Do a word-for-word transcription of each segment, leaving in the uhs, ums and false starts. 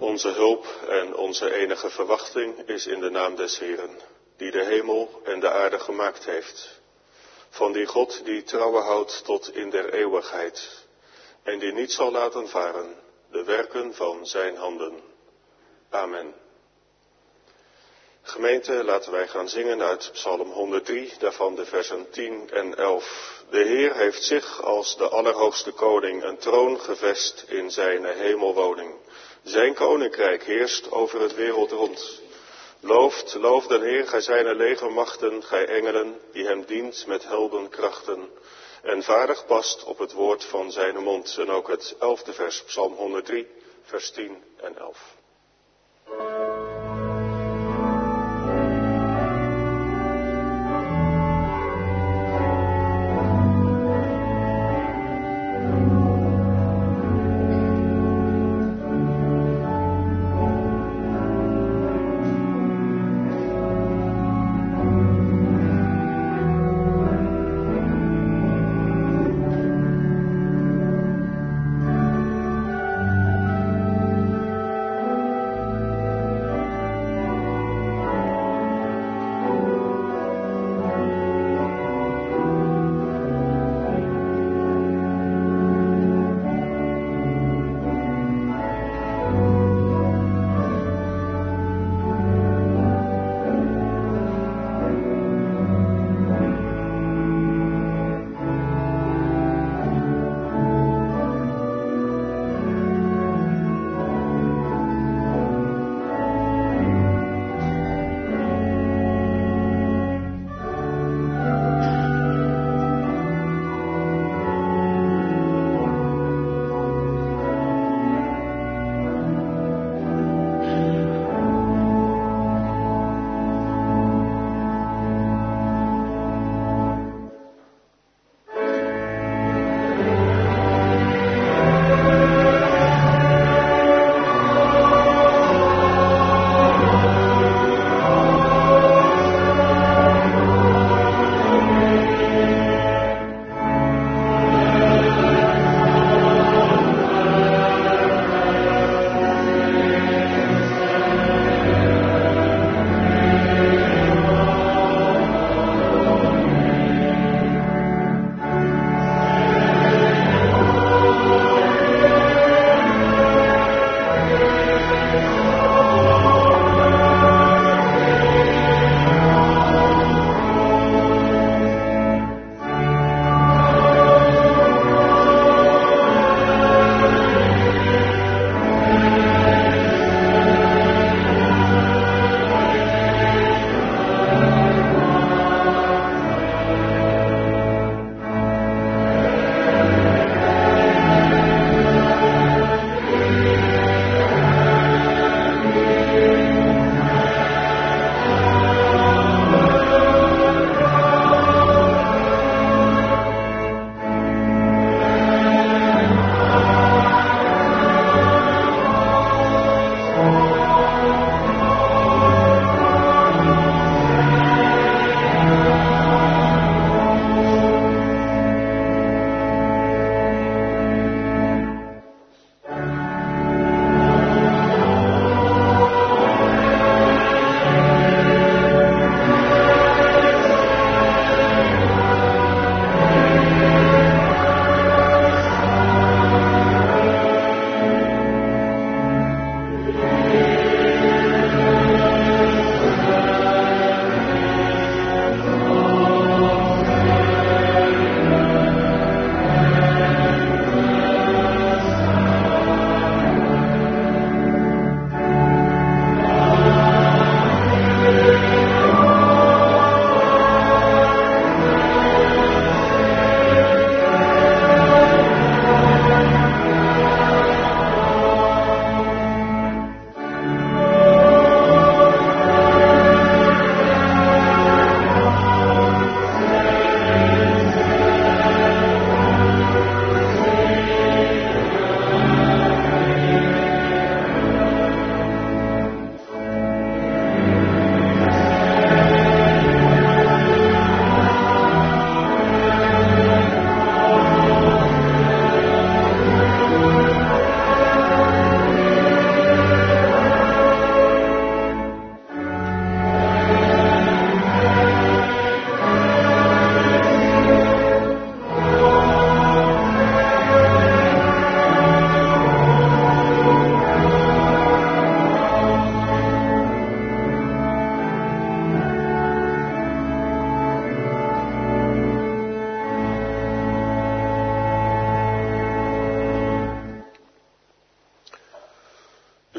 Onze hulp en onze enige verwachting is in de naam des Heeren, die de hemel en de aarde gemaakt heeft. Van die God die trouwen houdt tot in der eeuwigheid en die niet zal laten varen de werken van zijn handen. Amen. Gemeente, laten wij gaan zingen uit Psalm honderddrie, daarvan de versen tien en elf. De Heer heeft zich als de Allerhoogste Koning een troon gevest in zijn hemelwoning. Zijn koninkrijk heerst over het wereld rond. Looft, loof den Heer, gij zijne legermachten, gij engelen, die hem dient met heldenkrachten. En vaardig past op het woord van zijn mond. En ook het elfde vers, Psalm honderddrie, vers tien en elf. Amen.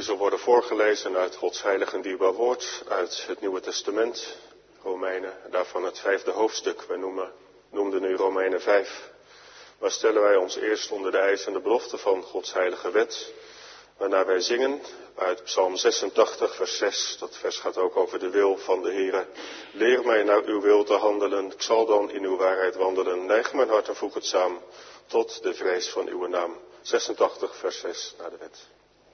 zal worden voorgelezen uit Gods heilige en dierbaar woord, uit het Nieuwe Testament, Romeinen, daarvan het vijfde hoofdstuk. Wij noemen, noemden nu Romeinen vijf. Maar stellen wij ons eerst onder de eis en de belofte van Gods heilige wet, waarna wij zingen uit Psalm zesentachtig, vers zes. Dat vers gaat ook over de wil van de Heere. Leer mij naar uw wil te handelen, ik zal dan in uw waarheid wandelen. Neig mijn hart en voeg het samen tot de vrees van uw naam. zesentachtig, vers zes, naar de wet.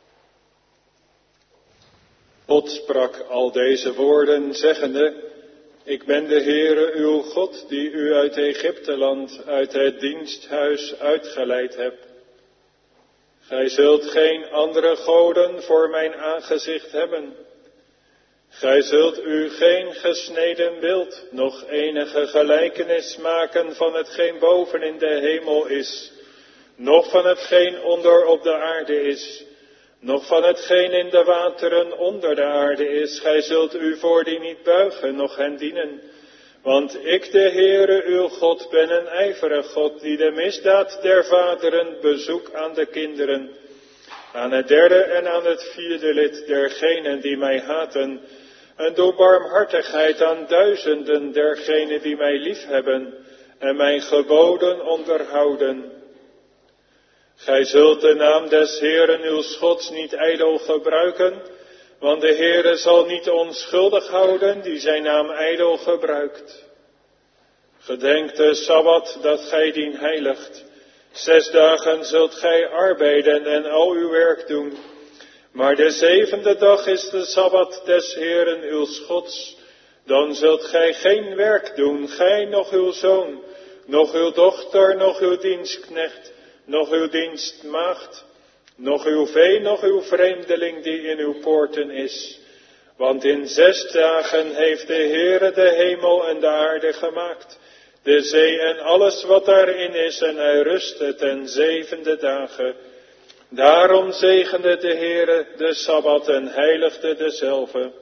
God sprak al deze woorden, zeggende: Ik ben de Heere uw God, die u uit Egypteland, uit het diensthuis uitgeleid hebt. Gij zult geen andere goden voor mijn aangezicht hebben. Gij zult u geen gesneden beeld, noch enige gelijkenis maken van hetgeen boven in de hemel is, noch van hetgeen onder op de aarde is, noch van hetgeen in de wateren onder de aarde is. Gij zult u voor die niet buigen, noch hen dienen. Want ik, de Heere, uw God, ben een ijverig God, die de misdaad der vaderen bezoek aan de kinderen, aan het derde en aan het vierde lid dergenen die mij haten, en doe barmhartigheid aan duizenden dergenen die mij liefhebben en mijn geboden onderhouden. Gij zult de naam des Heeren uw Gods niet ijdel gebruiken, want de Heere zal niet onschuldig houden die zijn naam ijdel gebruikt. Gedenk de Sabbat dat gij dien heiligt. Zes dagen zult gij arbeiden en al uw werk doen. Maar de zevende dag is de Sabbat des Heeren uw Gods. Dan zult gij geen werk doen, gij, noch uw zoon, noch uw dochter, noch uw dienstknecht, noch uw dienstmaagd, noch uw vee, noch uw vreemdeling die in uw poorten is. Want in zes dagen heeft de Heere de hemel en de aarde gemaakt, de zee en alles wat daarin is, en hij rustte ten zevende dagen. Daarom zegende de Heere de Sabbat en heiligde dezelve.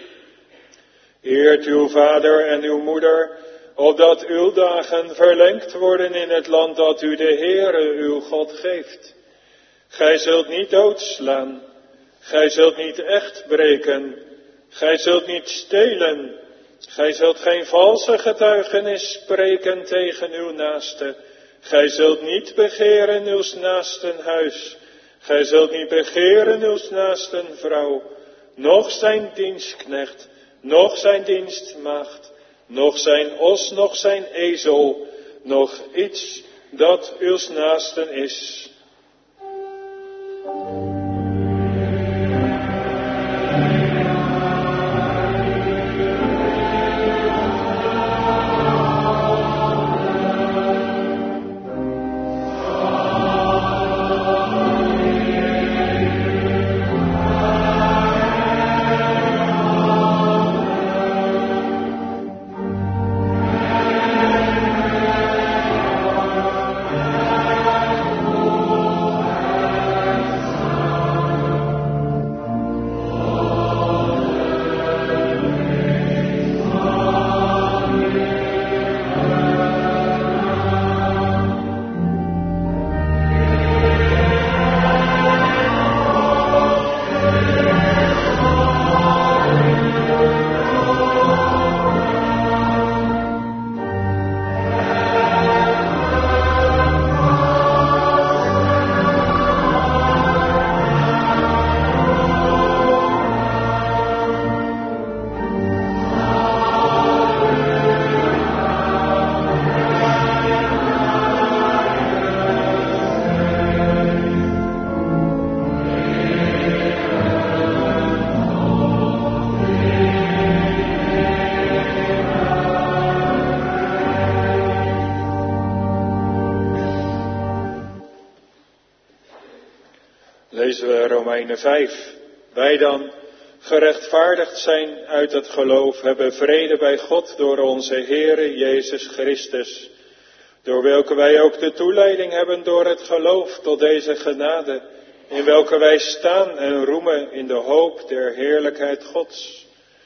Eert uw vader en uw moeder, opdat uw dagen verlengd worden in het land dat u de Heere uw God geeft. Gij zult niet doodslaan, gij zult niet echt breken, gij zult niet stelen, gij zult geen valse getuigenis spreken tegen uw naaste, gij zult niet begeren uw naasten huis, gij zult niet begeren uw naasten vrouw, noch zijn dienstknecht, noch zijn dienstmaagd, noch zijn os, noch zijn ezel, noch iets dat uw naasten is. Lezen we Romeinen vijf. Wij dan, gerechtvaardigd zijn uit het geloof, hebben vrede bij God door onze Heere Jezus Christus, door welke wij ook de toeleiding hebben door het geloof tot deze genade, in welke wij staan en roemen in de hoop der heerlijkheid Gods.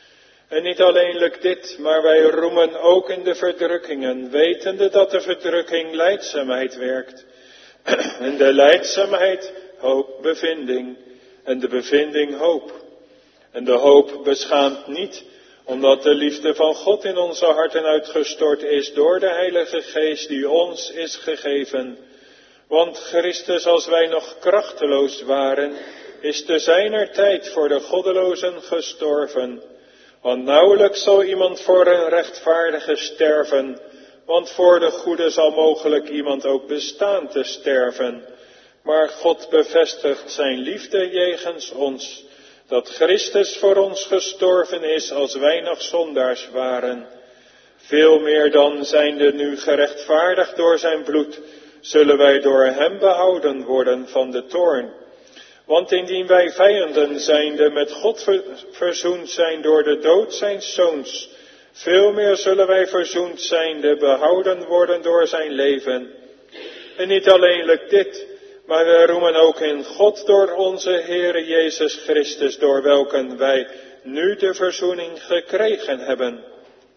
En niet alleenlijk dit, maar wij roemen ook in de verdrukkingen, wetende dat de verdrukking lijdzaamheid werkt. En de lijdzaamheid hoop bevinding. en de bevinding hoop. En de hoop beschaamt niet, omdat de liefde van God in onze harten uitgestort is door de Heilige Geest die ons is gegeven. Want Christus, als wij nog krachteloos waren, is te zijner tijd voor de goddelozen gestorven. Want nauwelijks zal iemand voor een rechtvaardige sterven, want voor de goede zal mogelijk iemand ook bestaan te sterven. Maar God bevestigt zijn liefde jegens ons, dat Christus voor ons gestorven is als wij nog zondaars waren. Veel meer dan zijnde nu gerechtvaardigd door zijn bloed, zullen wij door hem behouden worden van de toorn. Want indien wij vijanden zijnde met God verzoend zijn door de dood zijns zoons, veel meer zullen wij verzoend zijnde behouden worden door zijn leven. En niet alleenlijk dit, maar wij roemen ook in God door onze Heere Jezus Christus, door welken wij nu de verzoening gekregen hebben.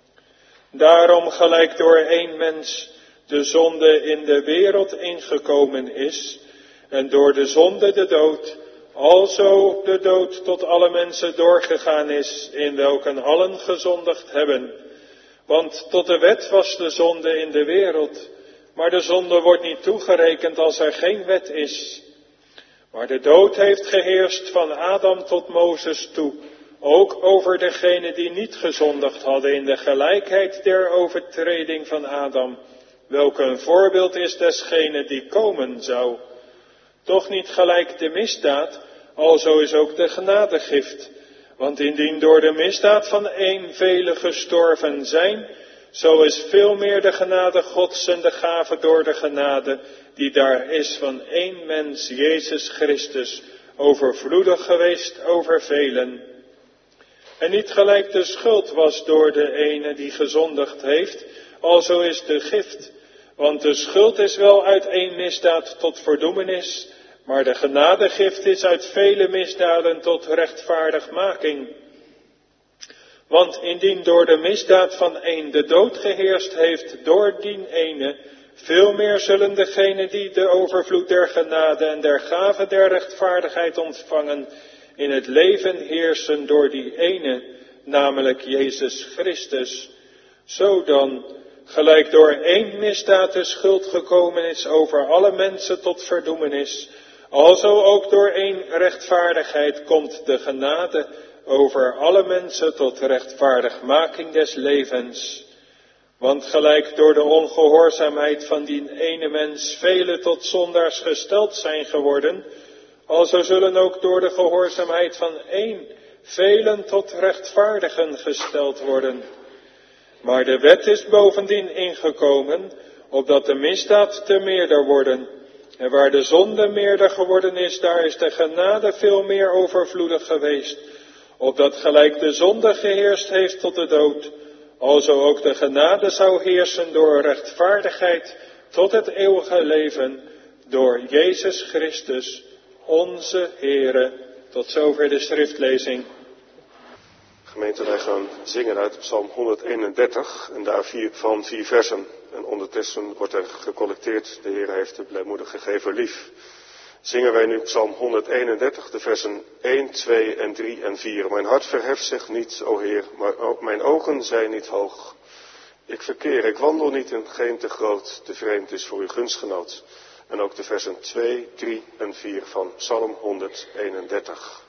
Daarom gelijk door één mens de zonde in de wereld ingekomen is, en door de zonde de dood, alzo de dood tot alle mensen doorgegaan is, in welken allen gezondigd hebben. Want tot de wet was de zonde in de wereld, maar de zonde wordt niet toegerekend als er geen wet is. Maar de dood heeft geheerst van Adam tot Mozes toe, ook over degenen die niet gezondigd hadden in de gelijkheid der overtreding van Adam, welke een voorbeeld is desgene die komen zou. Toch niet gelijk de misdaad, alzo is ook de genadegift. Want indien door de misdaad van één velen gestorven zijn, zo is veel meer de genade Gods en de gave door de genade, die daar is van één mens, Jezus Christus, overvloedig geweest over velen. En niet gelijk de schuld was door de ene die gezondigd heeft, alzo is de gift. Want de schuld is wel uit één misdaad tot verdoemenis, maar de genadegift is uit vele misdaden tot rechtvaardigmaking. Want indien door de misdaad van één de dood geheerst heeft door die ene, veel meer zullen degenen die de overvloed der genade en der gave der rechtvaardigheid ontvangen, in het leven heersen door die ene, namelijk Jezus Christus. Zo dan, gelijk door één misdaad de schuld gekomen is over alle mensen tot verdoemenis, alzo ook door één rechtvaardigheid komt de genade over alle mensen tot rechtvaardigmaking des levens. Want gelijk door de ongehoorzaamheid van die ene mens velen tot zondaars gesteld zijn geworden, alzo zullen ook door de gehoorzaamheid van één velen tot rechtvaardigen gesteld worden. Maar de wet is bovendien ingekomen, opdat de misdaad te meerder worden. En waar de zonde meerder geworden is, daar is de genade veel meer overvloedig geweest. Opdat gelijk de zonde geheerst heeft tot de dood, alzo ook de genade zou heersen door rechtvaardigheid tot het eeuwige leven, door Jezus Christus, onze Heere. Tot zover de schriftlezing. Gemeente, wij gaan zingen uit Psalm honderdeenendertig en daar vier, van vier versen. En ondertussen wordt er gecollecteerd, de Heer heeft de blijmoedige gegever lief. Zingen wij nu Psalm honderdeenendertig, de versen één, twee en drie en vier. Mijn hart verheft zich niet, o Heer, maar ook mijn ogen zijn niet hoog. Ik verkeer, ik wandel niet in geen te groot, te vreemd is voor uw gunstgenoot. En ook de versen twee, drie en vier van Psalm honderdeenendertig.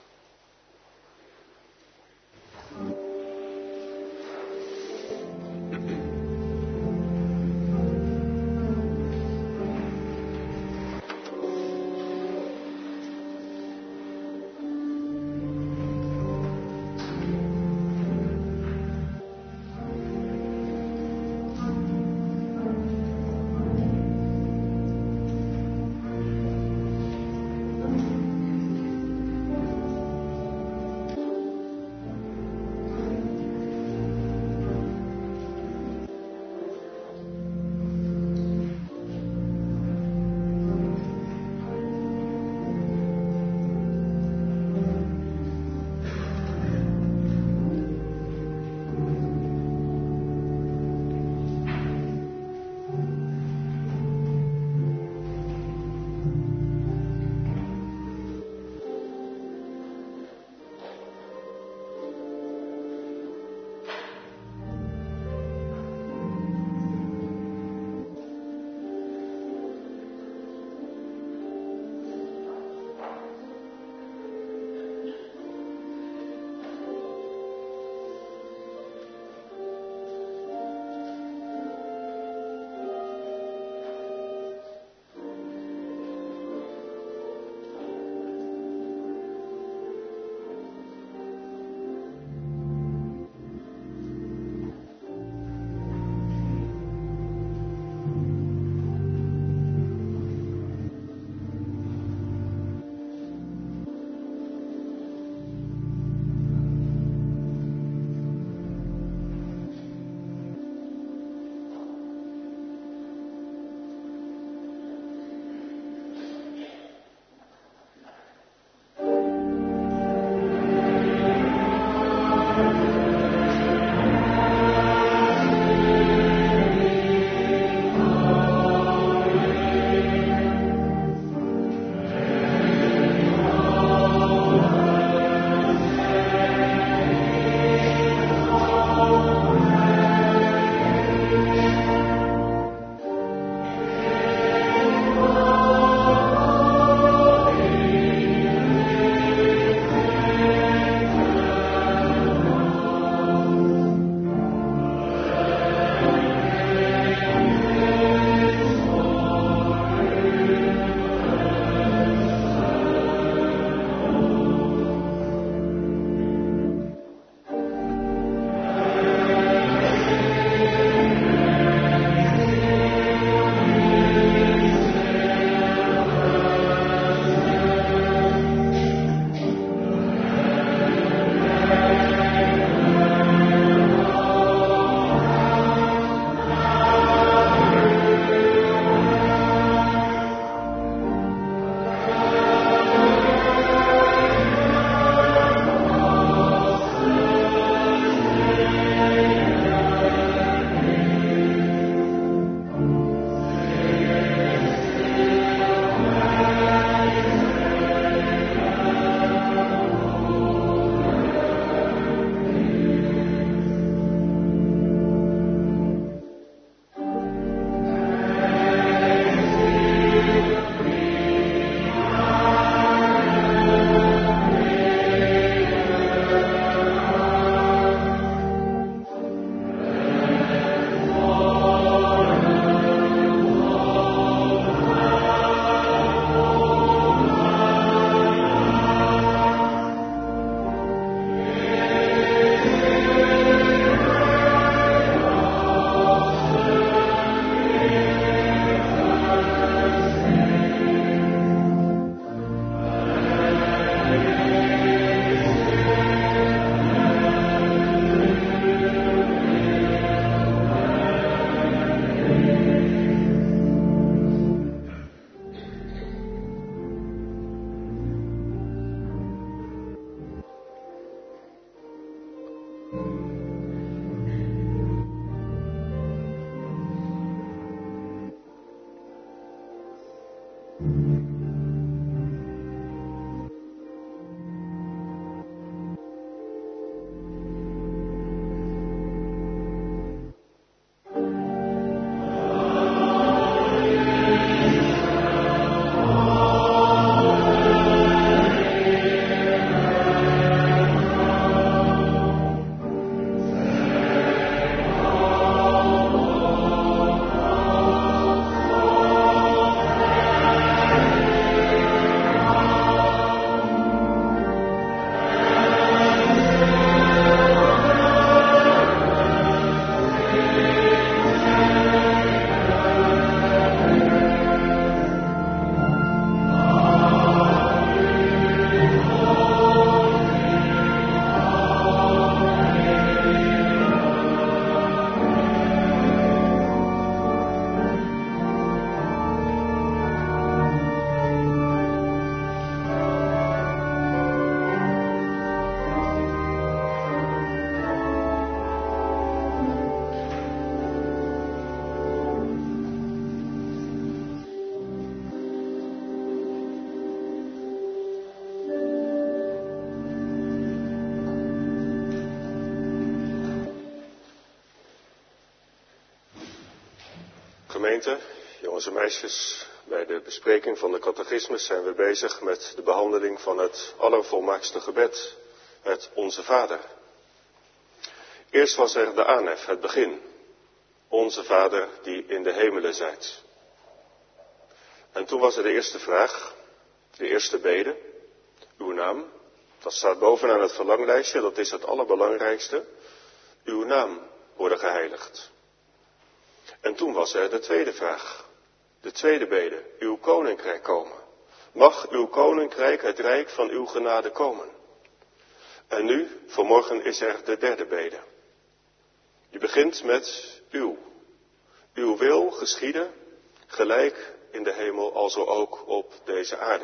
Gemeente, jongens en meisjes, bij de bespreking van de catechismus zijn we bezig met de behandeling van het allervolmaakste gebed, het Onze Vader. Eerst was er de aanhef, het begin. Onze Vader die in de hemelen zijt. En toen was er de eerste vraag, de eerste bede, uw naam. Dat staat bovenaan het verlanglijstje, dat is het allerbelangrijkste. Uw naam worden geheiligd. En toen was er de tweede vraag, de tweede bede, uw koninkrijk komen. Mag uw koninkrijk, het rijk van uw genade komen. En nu, vanmorgen is er de derde bede. Die begint met uw. Uw wil geschieden, gelijk in de hemel, alzo ook op deze aarde.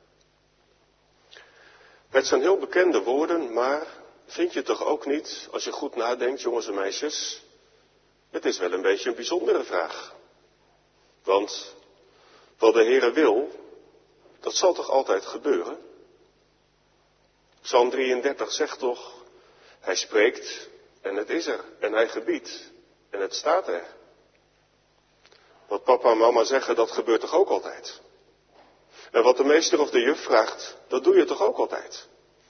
Het zijn heel bekende woorden, maar vind je toch ook niet, als je goed nadenkt, jongens en meisjes, het is wel een beetje een bijzondere vraag. Want wat de Heere wil, dat zal toch altijd gebeuren? Psalm drieëndertig zegt toch, hij spreekt en het is er. En hij gebiedt en het staat er. Wat papa en mama zeggen, dat gebeurt toch ook altijd? En wat de meester of de juf vraagt, dat doe je toch ook altijd?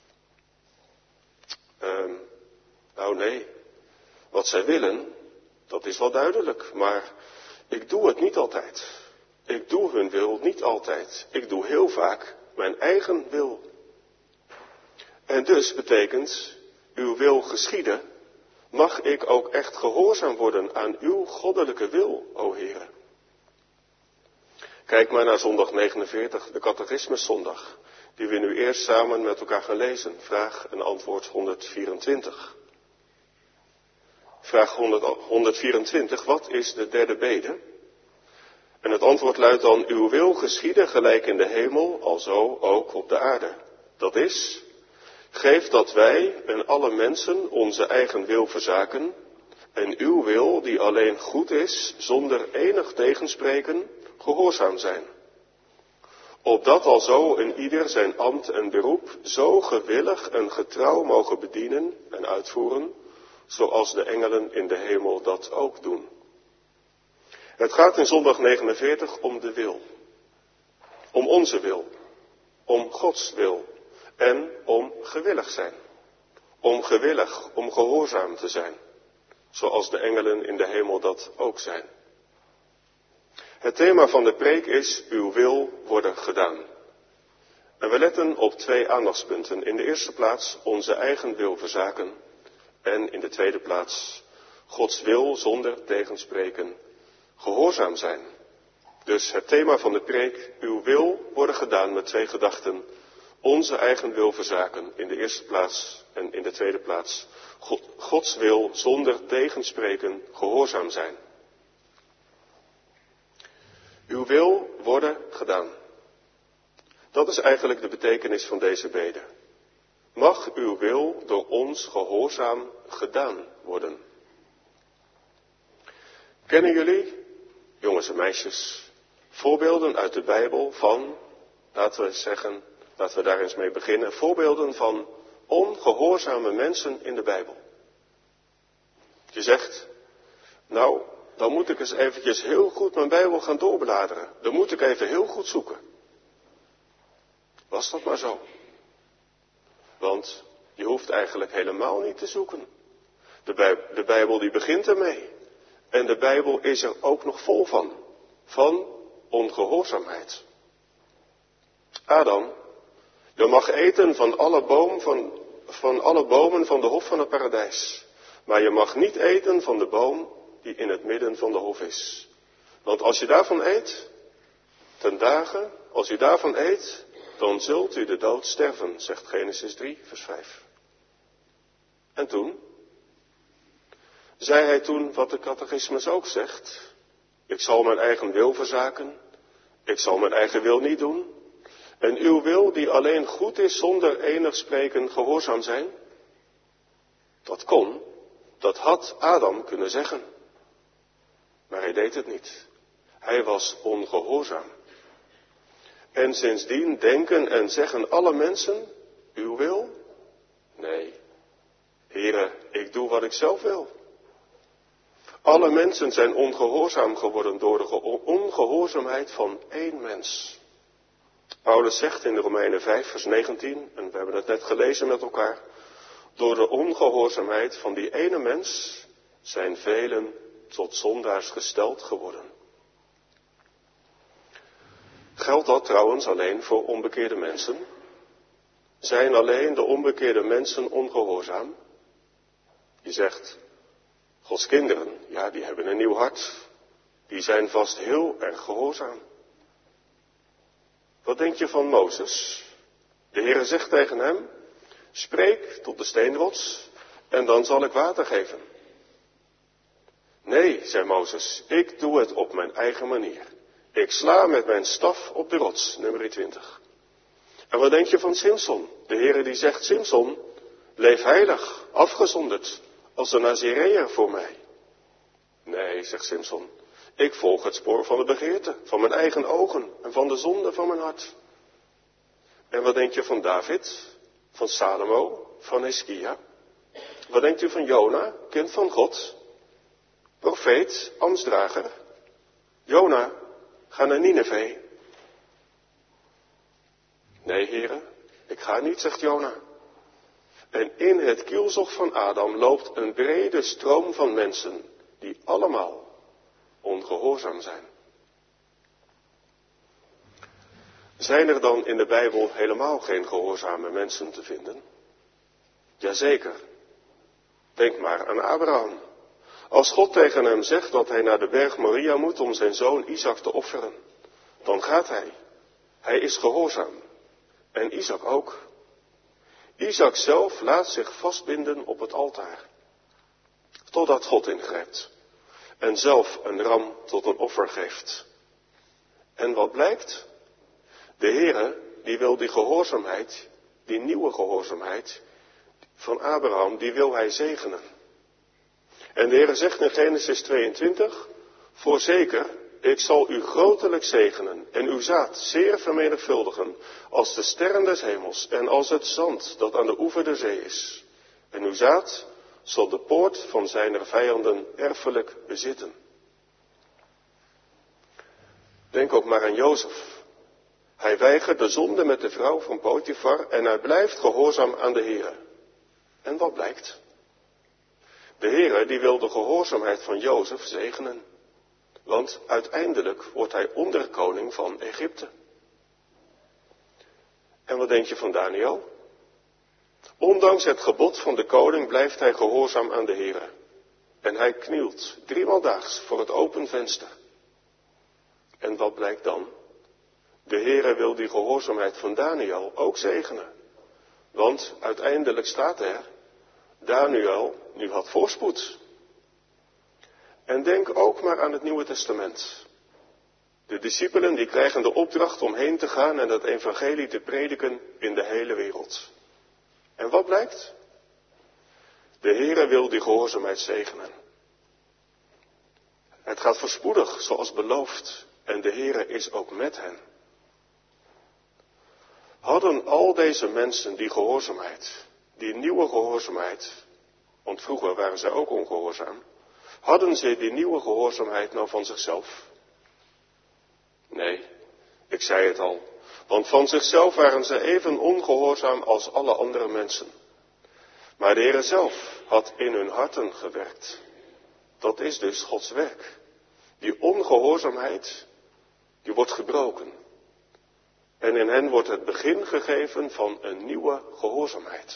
Um, nou nee, wat zij willen, dat is wel duidelijk, maar ik doe het niet altijd. Ik doe hun wil niet altijd. Ik doe heel vaak mijn eigen wil. En dus betekent, uw wil geschieden, mag ik ook echt gehoorzaam worden aan uw goddelijke wil, o Heere. Kijk maar naar zondag negenenveertig, de catechismuszondag, die we nu eerst samen met elkaar gaan lezen. Vraag en antwoord honderdvierentwintig. Vraag honderdvierentwintig, wat is de derde bede? En het antwoord luidt dan, uw wil geschieden gelijk in de hemel, alzo ook op de aarde. Dat is, geef dat wij en alle mensen onze eigen wil verzaken, en uw wil, die alleen goed is, zonder enig tegenspreken, gehoorzaam zijn. Opdat alzo een ieder zijn ambt en beroep zo gewillig en getrouw mogen bedienen en uitvoeren, zoals de engelen in de hemel dat ook doen. Het gaat in zondag negenenveertig om de wil. Om onze wil. Om Gods wil. En om gewillig zijn. Om gewillig, om gehoorzaam te zijn. Zoals de engelen in de hemel dat ook zijn. Het thema van de preek is, uw wil worden gedaan. En we letten op twee aandachtspunten. In de eerste plaats onze eigen wil verzaken. En in de tweede plaats Gods wil zonder tegenspreken gehoorzaam zijn. Dus het thema van de preek, uw wil worden gedaan met twee gedachten. Onze eigen wil verzaken in de eerste plaats en in de tweede plaats God, Gods wil zonder tegenspreken gehoorzaam zijn. Uw wil worden gedaan. Dat is eigenlijk de betekenis van deze bede. Mag uw wil door ons gehoorzaam gedaan worden. Kennen jullie, jongens en meisjes, voorbeelden uit de Bijbel van, laten we zeggen, laten we daar eens mee beginnen, voorbeelden van ongehoorzame mensen in de Bijbel? Je zegt, nou, dan moet ik eens eventjes heel goed mijn Bijbel gaan doorbladeren. Dan moet ik even heel goed zoeken. Was dat maar zo? Want je hoeft eigenlijk helemaal niet te zoeken. De Bijbel, de Bijbel die begint ermee. En de Bijbel is er ook nog vol van. Van ongehoorzaamheid. Adam, je mag eten van alle, boom, van, van alle bomen van de hof van het paradijs. Maar je mag niet eten van de boom die in het midden van de hof is. Want als je daarvan eet, ten dagen, als je daarvan eet, dan zult u de dood sterven, zegt Genesis drie, vers vijf. En toen? Zei hij toen wat de catechismus ook zegt? Ik zal mijn eigen wil verzaken, ik zal mijn eigen wil niet doen. En uw wil die alleen goed is zonder enig spreken gehoorzaam zijn? Dat kon, dat had Adam kunnen zeggen. Maar hij deed het niet. Hij was ongehoorzaam. En sindsdien denken en zeggen alle mensen, uw wil? Nee. Heere, ik doe wat ik zelf wil. Alle mensen zijn ongehoorzaam geworden door de ongehoorzaamheid van één mens. Paulus zegt in de Romeinen vijf vers negentien, en we hebben het net gelezen met elkaar, door de ongehoorzaamheid van die ene mens zijn velen tot zondaars gesteld geworden. Geldt dat trouwens alleen voor onbekeerde mensen? Zijn alleen de onbekeerde mensen ongehoorzaam? Je zegt, Gods kinderen, ja, die hebben een nieuw hart. Die zijn vast heel erg gehoorzaam. Wat denk je van Mozes? De Heere zegt tegen hem, spreek tot de steenrots en dan zal ik water geven. Nee, zei Mozes, ik doe het op mijn eigen manier. Ik sla met mijn staf op de rots, nummer twintig. En wat denk je van Simson? De Heere die zegt, Simson, leef heilig, afgezonderd, als een Nazireër voor mij. Nee, zegt Simson, ik volg het spoor van de begeerte, van mijn eigen ogen en van de zonde van mijn hart. En wat denk je van David, van Salomo, van Hiskia? Wat denkt u van Jona, kind van God? Profeet, ambtsdrager. Jona, ga naar Nineve. Nee, heren, ik ga niet, zegt Jona. En in het kielzog van Adam loopt een brede stroom van mensen die allemaal ongehoorzaam zijn. Zijn er dan in de Bijbel helemaal geen gehoorzame mensen te vinden? Jazeker. Denk maar aan Abraham. Als God tegen hem zegt dat hij naar de berg Moria moet om zijn zoon Isaac te offeren, dan gaat hij. Hij is gehoorzaam. En Isaac ook. Isaac zelf laat zich vastbinden op het altaar. Totdat God ingrijpt. En zelf een ram tot een offer geeft. En wat blijkt? De Heere, die wil die gehoorzaamheid, die nieuwe gehoorzaamheid van Abraham, die wil hij zegenen. En de Heere zegt in Genesis tweeëntwintig, voorzeker, ik zal u grotelijk zegenen en uw zaad zeer vermenigvuldigen als de sterren des hemels en als het zand dat aan de oever der zee is. En uw zaad zal de poort van zijner vijanden erfelijk bezitten. Denk ook maar aan Jozef. Hij weigert de zonde met de vrouw van Potifar en hij blijft gehoorzaam aan de Heere. En wat blijkt? De Heere die wil de gehoorzaamheid van Jozef zegenen. Want uiteindelijk wordt hij onderkoning van Egypte. En wat denk je van Daniel? Ondanks het gebod van de koning blijft hij gehoorzaam aan de Heere. En hij knielt driemaal daags voor het open venster. En wat blijkt dan? De Heere wil die gehoorzaamheid van Daniel ook zegenen. Want uiteindelijk staat er, Daniel nu had voorspoed. En denk ook maar aan het Nieuwe Testament. De discipelen die krijgen de opdracht om heen te gaan en het evangelie te prediken in de hele wereld. En wat blijkt? De Heere wil die gehoorzaamheid zegenen. Het gaat voorspoedig zoals beloofd en de Heere is ook met hen. Hadden al deze mensen die gehoorzaamheid, die nieuwe gehoorzaamheid, want vroeger waren zij ook ongehoorzaam, hadden ze die nieuwe gehoorzaamheid nou van zichzelf? Nee, ik zei het al, want van zichzelf waren ze even ongehoorzaam als alle andere mensen. Maar de Heere zelf had in hun harten gewerkt. Dat is dus Gods werk. Die ongehoorzaamheid, die wordt gebroken. En in hen wordt het begin gegeven van een nieuwe gehoorzaamheid.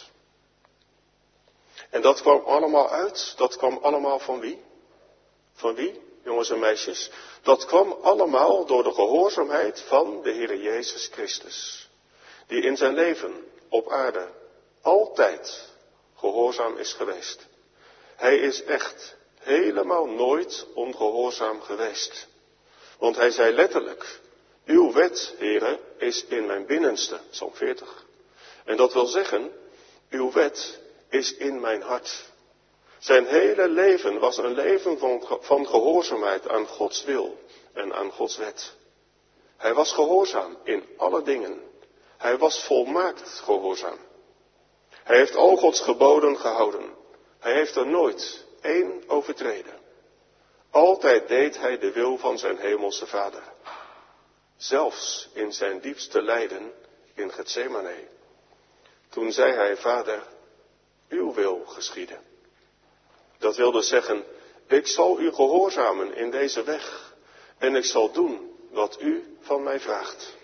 En dat kwam allemaal uit, dat kwam allemaal van wie? Van wie, jongens en meisjes? Dat kwam allemaal door de gehoorzaamheid van de Heere Jezus Christus. Die in zijn leven op aarde altijd gehoorzaam is geweest. Hij is echt helemaal nooit ongehoorzaam geweest. Want hij zei letterlijk, uw wet, Heere, is in mijn binnenste, Psalm veertig. En dat wil zeggen, uw wet is in mijn hart. Zijn hele leven was een leven van, van gehoorzaamheid aan Gods wil en aan Gods wet. Hij was gehoorzaam in alle dingen. Hij was volmaakt gehoorzaam. Hij heeft al Gods geboden gehouden. Hij heeft er nooit één overtreden. Altijd deed hij de wil van zijn hemelse Vader. Zelfs in zijn diepste lijden in Getsemane. Toen zei hij, Vader, uw wil geschieden. Dat wilde zeggen, ik zal u gehoorzamen in deze weg. En ik zal doen wat u van mij vraagt.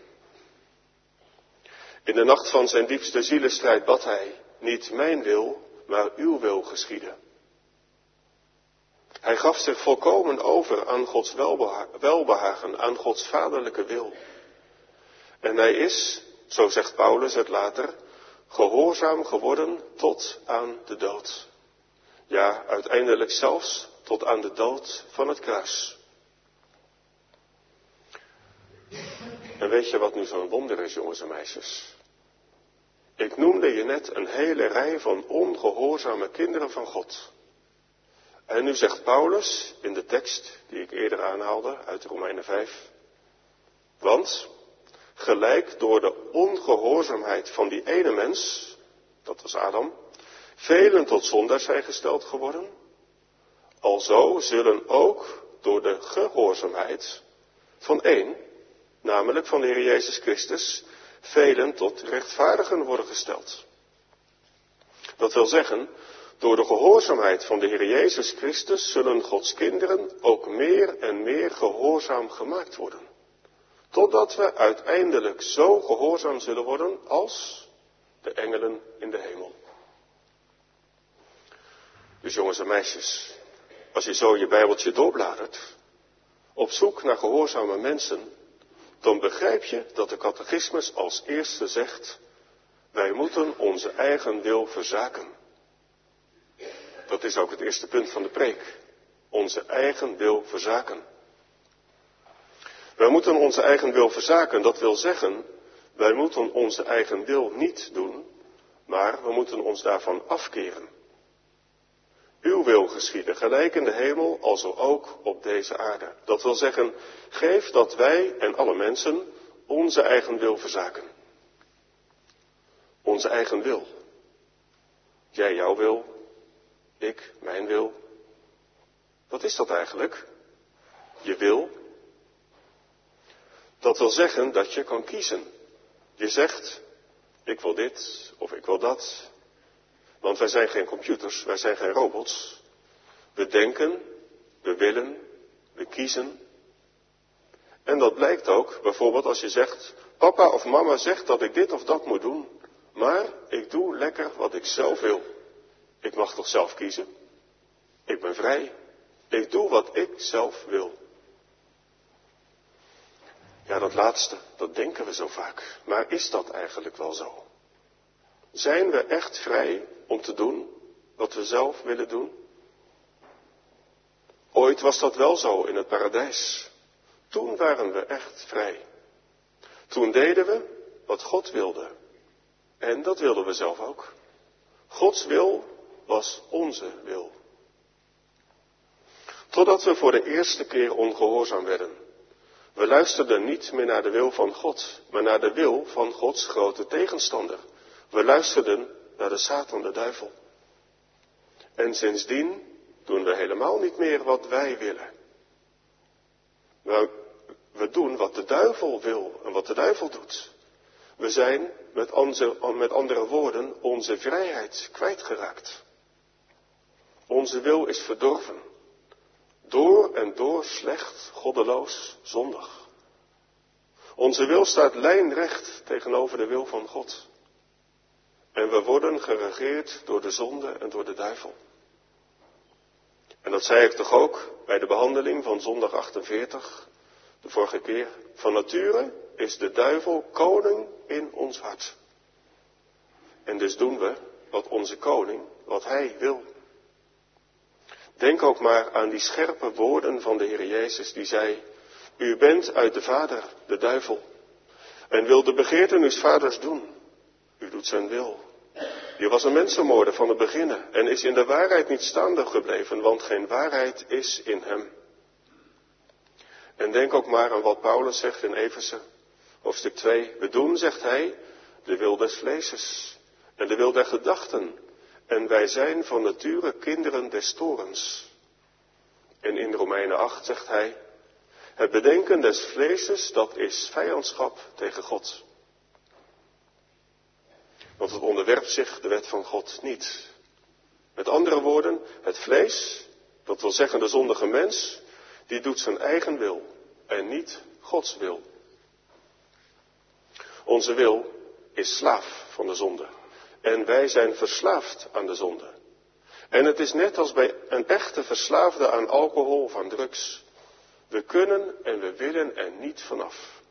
In de nacht van zijn diepste zielenstrijd bad hij, niet mijn wil, maar uw wil geschieden. Hij gaf zich volkomen over aan Gods welbeha- welbehagen, aan Gods vaderlijke wil. En hij is, zo zegt Paulus het later, gehoorzaam geworden tot aan de dood. Ja, uiteindelijk zelfs tot aan de dood van het kruis. En weet je wat nu zo'n wonder is, jongens en meisjes? Ik noemde je net een hele rij van ongehoorzame kinderen van God. En nu zegt Paulus in de tekst die ik eerder aanhaalde uit Romeinen vijf. Want gelijk door de ongehoorzaamheid van die ene mens, dat was Adam, velen tot zondaars zijn gesteld geworden. Alzo zullen ook door de gehoorzaamheid van één, namelijk van de Heer Jezus Christus, velen tot rechtvaardigen worden gesteld. Dat wil zeggen, door de gehoorzaamheid van de Heer Jezus Christus zullen Gods kinderen ook meer en meer gehoorzaam gemaakt worden. Totdat we uiteindelijk zo gehoorzaam zullen worden als de engelen in de hemel. Dus jongens en meisjes, als je zo je Bijbeltje doorbladert, op zoek naar gehoorzame mensen, dan begrijp je dat de catechismus als eerste zegt, wij moeten onze eigen wil verzaken. Dat is ook het eerste punt van de preek. Onze eigen wil verzaken. Wij moeten onze eigen wil verzaken, dat wil zeggen, wij moeten onze eigen wil niet doen, maar we moeten ons daarvan afkeren. Uw wil geschieden, gelijk in de hemel, alzo ook op deze aarde. Dat wil zeggen, geef dat wij en alle mensen onze eigen wil verzaken. Onze eigen wil. Jij jouw wil, ik mijn wil. Wat is dat eigenlijk? Je wil. Dat wil zeggen dat je kan kiezen. Je zegt, ik wil dit of ik wil dat. Want wij zijn geen computers, wij zijn geen robots. We denken, we willen, we kiezen. En dat blijkt ook, bijvoorbeeld als je zegt, papa of mama zegt dat ik dit of dat moet doen. Maar ik doe lekker wat ik zelf wil. Ik mag toch zelf kiezen? Ik ben vrij. Ik doe wat ik zelf wil. Ja, dat laatste, dat denken we zo vaak. Maar is dat eigenlijk wel zo? Zijn we echt vrij om te doen wat we zelf willen doen? Ooit was dat wel zo in het paradijs. Toen waren we echt vrij. Toen deden we wat God wilde. En dat wilden we zelf ook. Gods wil was onze wil. Totdat we voor de eerste keer ongehoorzaam werden. We luisterden niet meer naar de wil van God, maar naar de wil van Gods grote tegenstander. We luisterden naar de Satan, de duivel. En sindsdien doen we helemaal niet meer wat wij willen. Maar we doen wat de duivel wil en wat de duivel doet. We zijn, met, onze, met andere woorden, onze vrijheid kwijtgeraakt. Onze wil is verdorven. Door en door slecht, goddeloos, zondig. Onze wil staat lijnrecht tegenover de wil van God. En we worden geregeerd door de zonde en door de duivel. En dat zei ik toch ook bij de behandeling van zondag achtenveertig, de vorige keer. Van nature is de duivel koning in ons hart. En dus doen we wat onze koning, wat hij wil. Denk ook maar aan die scherpe woorden van de Heer Jezus die zei, u bent uit de vader, de duivel, en wil de begeerten uws vaders doen. U doet zijn wil. Je was een mensenmoorder van het beginnen en is in de waarheid niet staande gebleven, want geen waarheid is in hem. En denk ook maar aan wat Paulus zegt in Efeze, hoofdstuk twee. We doen, zegt hij, de wil des vleeses en de wil der gedachten. En wij zijn van nature kinderen des torens. En in Romeinen acht zegt hij, het bedenken des vleeses, dat is vijandschap tegen God. Want het onderwerpt zich de wet van God niet. Met andere woorden, het vlees, dat wil zeggen de zondige mens, die doet zijn eigen wil en niet Gods wil. Onze wil is slaaf van de zonde. En wij zijn verslaafd aan de zonde. En het is net als bij een echte verslaafde aan alcohol of aan drugs. We kunnen en we willen er niet vanaf.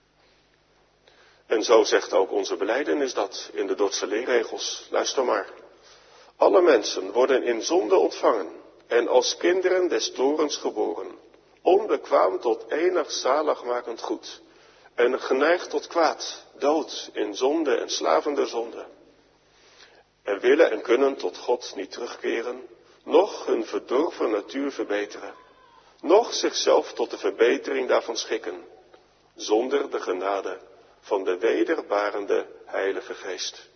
En zo zegt ook onze belijdenis dat in de Dordtse leerregels. Luister maar. Alle mensen worden in zonde ontvangen en als kinderen des torens geboren. Onbekwaam tot enig zaligmakend goed. En geneigd tot kwaad, dood in zonde en slaven der zonde. En willen en kunnen tot God niet terugkeren, noch hun verdorven natuur verbeteren, noch zichzelf tot de verbetering daarvan schikken, zonder de genade van de wederbarende Heilige Geest.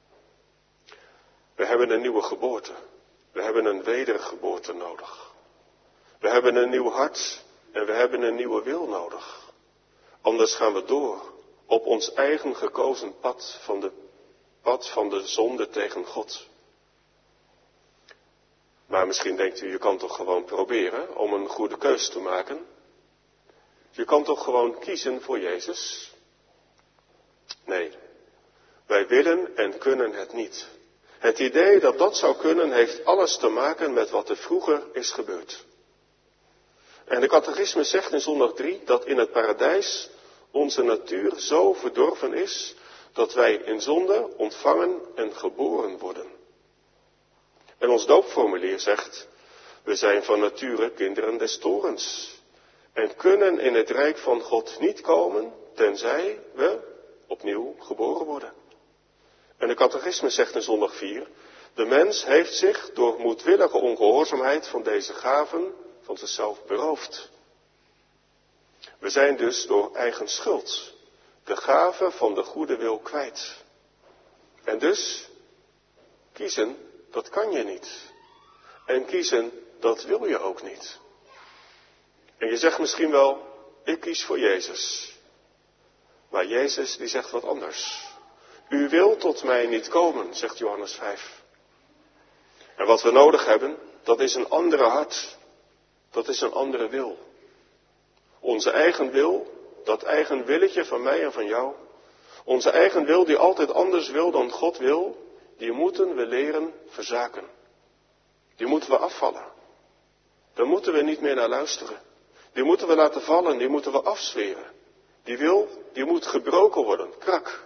We hebben een nieuwe geboorte, we hebben een wedergeboorte nodig. We hebben een nieuw hart en we hebben een nieuwe wil nodig. Anders gaan we door op ons eigen gekozen pad van de, pad van de zonde tegen God. Maar misschien denkt u, je kan toch gewoon proberen om een goede keus te maken? Je kan toch gewoon kiezen voor Jezus? Nee, wij willen en kunnen het niet. Het idee dat dat zou kunnen heeft alles te maken met wat er vroeger is gebeurd. En de catechisme zegt in zondag drie dat in het paradijs onze natuur zo verdorven is dat wij in zonde ontvangen en geboren worden. En ons doopformulier zegt, we zijn van nature kinderen des torens en kunnen in het rijk van God niet komen tenzij we opnieuw geboren worden. En de catechisme zegt in zondag vier, de mens heeft zich door moedwillige ongehoorzaamheid van deze gaven van zichzelf beroofd. We zijn dus door eigen schuld de gave van de goede wil kwijt. En dus, kiezen, dat kan je niet. En kiezen, dat wil je ook niet. En je zegt misschien wel, ik kies voor Jezus. Maar Jezus die zegt wat anders. U wil tot mij niet komen, zegt Johannes vijf. En wat we nodig hebben, dat is een andere hart. Dat is een andere wil. Onze eigen wil, dat eigen willetje van mij en van jou. Onze eigen wil die altijd anders wil dan God wil, die moeten we leren verzaken. Die moeten we afvallen. Daar moeten we niet meer naar luisteren. Die moeten we laten vallen, die moeten we afzweren. Die wil, die moet gebroken worden, krak.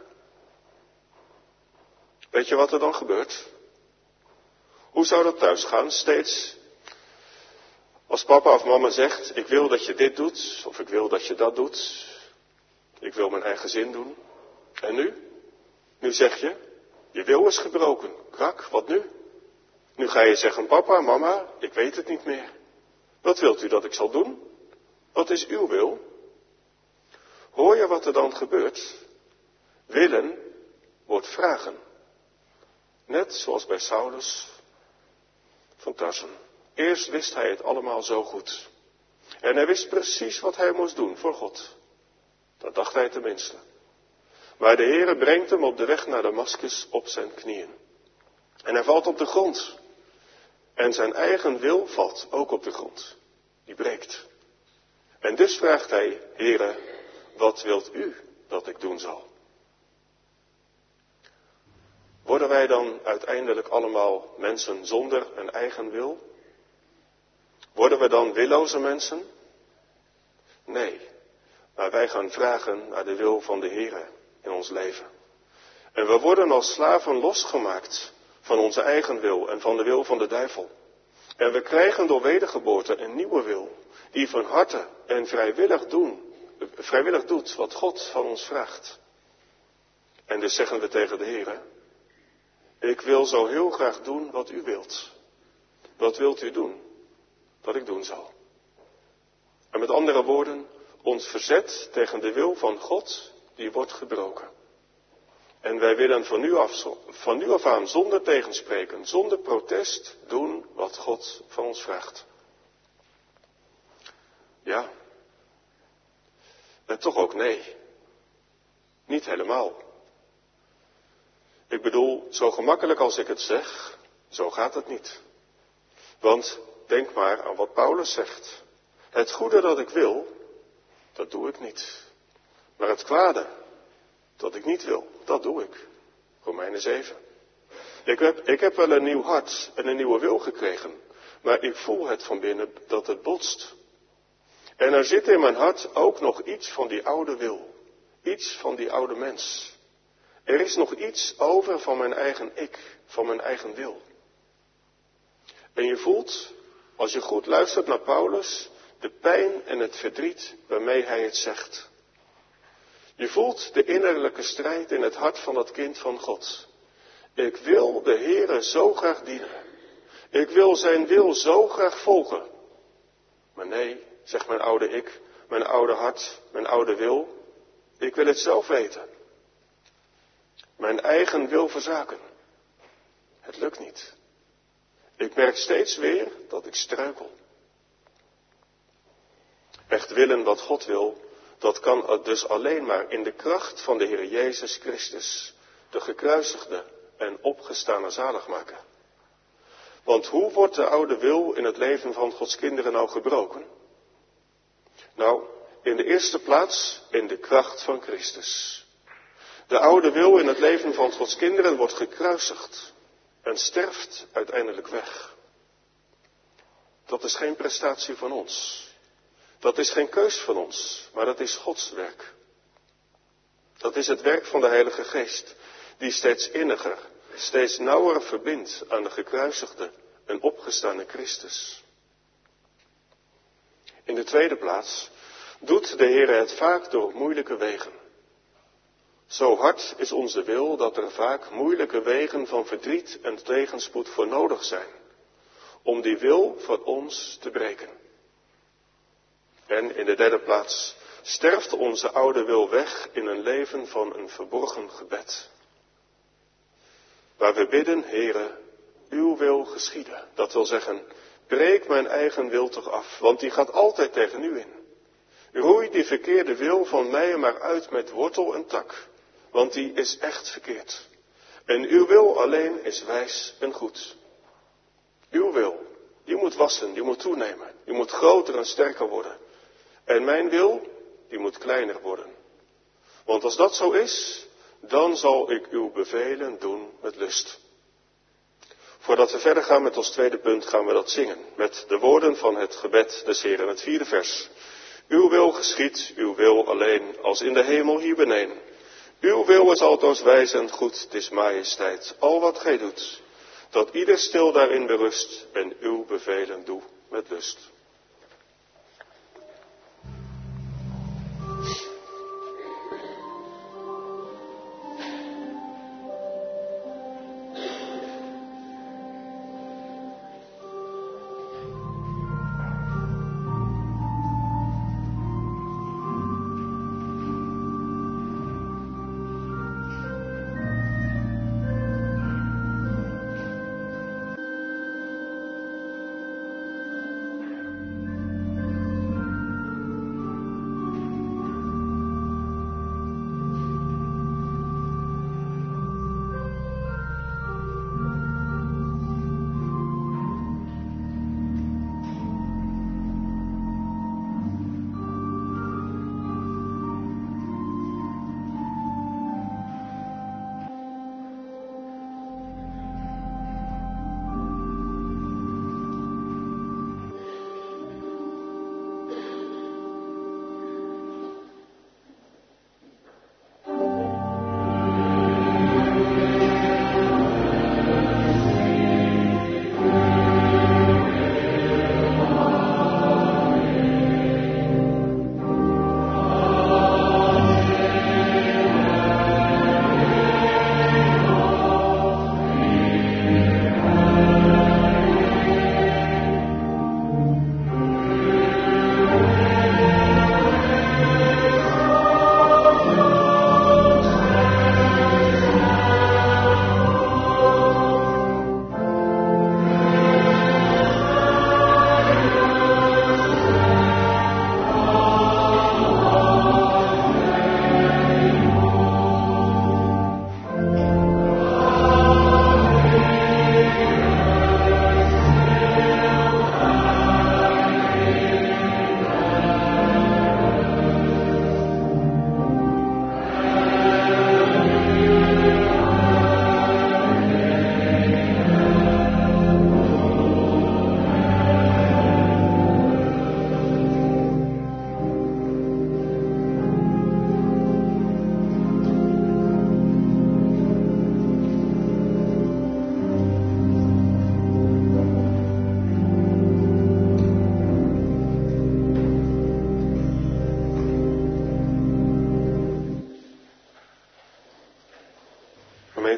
Weet je wat er dan gebeurt? Hoe zou dat thuis gaan? Steeds als papa of mama zegt, ik wil dat je dit doet, of ik wil dat je dat doet. Ik wil mijn eigen zin doen. En nu? Nu zeg je, je wil is gebroken. Krak, wat nu? Nu ga je zeggen, papa, mama, ik weet het niet meer. Wat wilt u dat ik zal doen? Wat is uw wil? Hoor je wat er dan gebeurt? Willen wordt vragen. Net zoals bij Saulus van Tarsen. Eerst wist hij het allemaal zo goed. En hij wist precies wat hij moest doen voor God. Dat dacht hij tenminste. Maar de Heere brengt hem op de weg naar Damaskus op zijn knieën. En hij valt op de grond. En zijn eigen wil valt ook op de grond. Die breekt. En dus vraagt hij, Heere, wat wilt u dat ik doen zal? Worden wij dan uiteindelijk allemaal mensen zonder een eigen wil? Worden we dan willoze mensen? Nee, maar wij gaan vragen naar de wil van de Heere in ons leven. En we worden als slaven losgemaakt van onze eigen wil en van de wil van de duivel. En we krijgen door wedergeboorte een nieuwe wil, die van harte en vrijwillig, doen, vrijwillig doet wat God van ons vraagt. En dus zeggen we tegen de Heere, ik wil zo heel graag doen wat u wilt. Wat wilt u doen? Dat ik doen zal. En met andere woorden, ons verzet tegen de wil van God, die wordt gebroken. En wij willen van nu af, van nu af aan zonder tegenspreken, zonder protest doen wat God van ons vraagt. Ja. En toch ook nee. Niet helemaal. Ik bedoel, zo gemakkelijk als ik het zeg, zo gaat het niet. Want denk maar aan wat Paulus zegt. Het goede dat ik wil, dat doe ik niet. Maar het kwade dat ik niet wil, dat doe ik. Romeinen zeven. Ik heb, ik heb wel een nieuw hart en een nieuwe wil gekregen. Maar ik voel het van binnen dat het botst. En er zit in mijn hart ook nog iets van die oude wil. Iets van die oude mens. Er is nog iets over van mijn eigen ik, van mijn eigen wil. En je voelt, als je goed luistert naar Paulus, de pijn en het verdriet waarmee hij het zegt. Je voelt de innerlijke strijd in het hart van dat kind van God. Ik wil de Heere zo graag dienen. Ik wil zijn wil zo graag volgen. Maar nee, zegt mijn oude ik, mijn oude hart, mijn oude wil. Ik wil het zelf weten. Mijn eigen wil verzaken. Het lukt niet. Ik merk steeds weer dat ik struikel. Echt willen wat God wil, dat kan dus alleen maar in de kracht van de Heer Jezus Christus, de gekruisigde en opgestane zaligmaker. Want hoe wordt de oude wil in het leven van Gods kinderen nou gebroken? Nou, in de eerste plaats in de kracht van Christus. De oude wil in het leven van Gods kinderen wordt gekruisigd en sterft uiteindelijk weg. Dat is geen prestatie van ons. Dat is geen keus van ons, maar dat is Gods werk. Dat is het werk van de Heilige Geest, die steeds inniger, steeds nauwer verbindt aan de gekruisigde en opgestane Christus. In de tweede plaats doet de Heer het vaak door moeilijke wegen. Zo hard is onze wil dat er vaak moeilijke wegen van verdriet en tegenspoed voor nodig zijn, om die wil van ons te breken. En in de derde plaats sterft onze oude wil weg in een leven van een verborgen gebed. Waar we bidden, Heere, uw wil geschieden. Dat wil zeggen, breek mijn eigen wil toch af, want die gaat altijd tegen u in. Roei die verkeerde wil van mij maar uit met wortel en tak, want die is echt verkeerd. En uw wil alleen is wijs en goed. Uw wil, die moet wassen, die moet toenemen, die moet groter en sterker worden. En mijn wil, die moet kleiner worden. Want als dat zo is, dan zal ik uw bevelen doen met lust. Voordat we verder gaan met ons tweede punt, gaan we dat zingen. Met de woorden van het gebed des Heeren, het vierde vers. Uw wil geschiet, uw wil alleen, als in de hemel hier beneden. Uw wil is altoos wijs en goed, het is majesteit. Al wat gij doet, dat ieder stil daarin berust en uw bevelen doe met lust.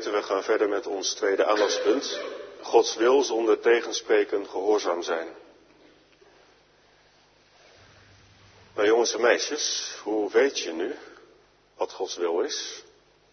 gemeente, we gaan verder met ons tweede aandachtspunt. Gods wil zonder tegenspreken gehoorzaam zijn. Nou jongens en meisjes, hoe weet je nu wat Gods wil is?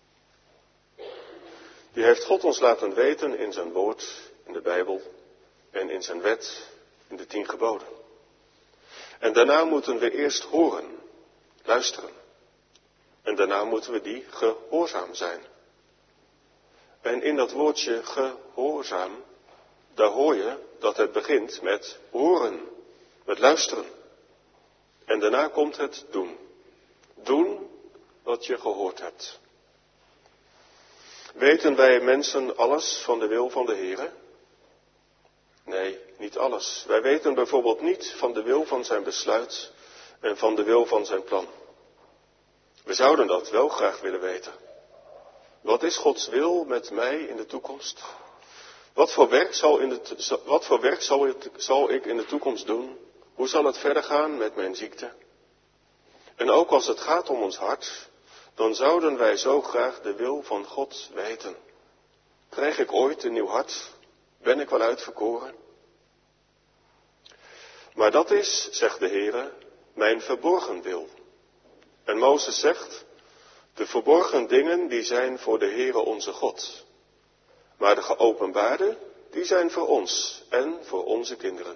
Die heeft God ons laten weten in zijn woord, in de Bijbel en in zijn wet, in de tien geboden. En daarna moeten we eerst horen, luisteren. En daarna moeten we die gehoorzaam zijn. En in dat woordje gehoorzaam, daar hoor je dat het begint met horen, met luisteren. En daarna komt het doen. Doen wat je gehoord hebt. Weten wij mensen alles van de wil van de Heere? Nee, niet alles. Wij weten bijvoorbeeld niet van de wil van zijn besluit en van de wil van zijn plan. We zouden dat wel graag willen weten. Wat is Gods wil met mij in de toekomst? Wat voor werk zal, in de, wat voor werk zal, het, zal ik in de toekomst doen? Hoe zal het verder gaan met mijn ziekte? En ook als het gaat om ons hart, dan zouden wij zo graag de wil van God weten. Krijg ik ooit een nieuw hart? Ben ik wel uitverkoren? Maar dat is, zegt de Heere, mijn verborgen wil. En Mozes zegt, de verborgen dingen die zijn voor de Heere onze God. Maar de geopenbaarde, die zijn voor ons en voor onze kinderen.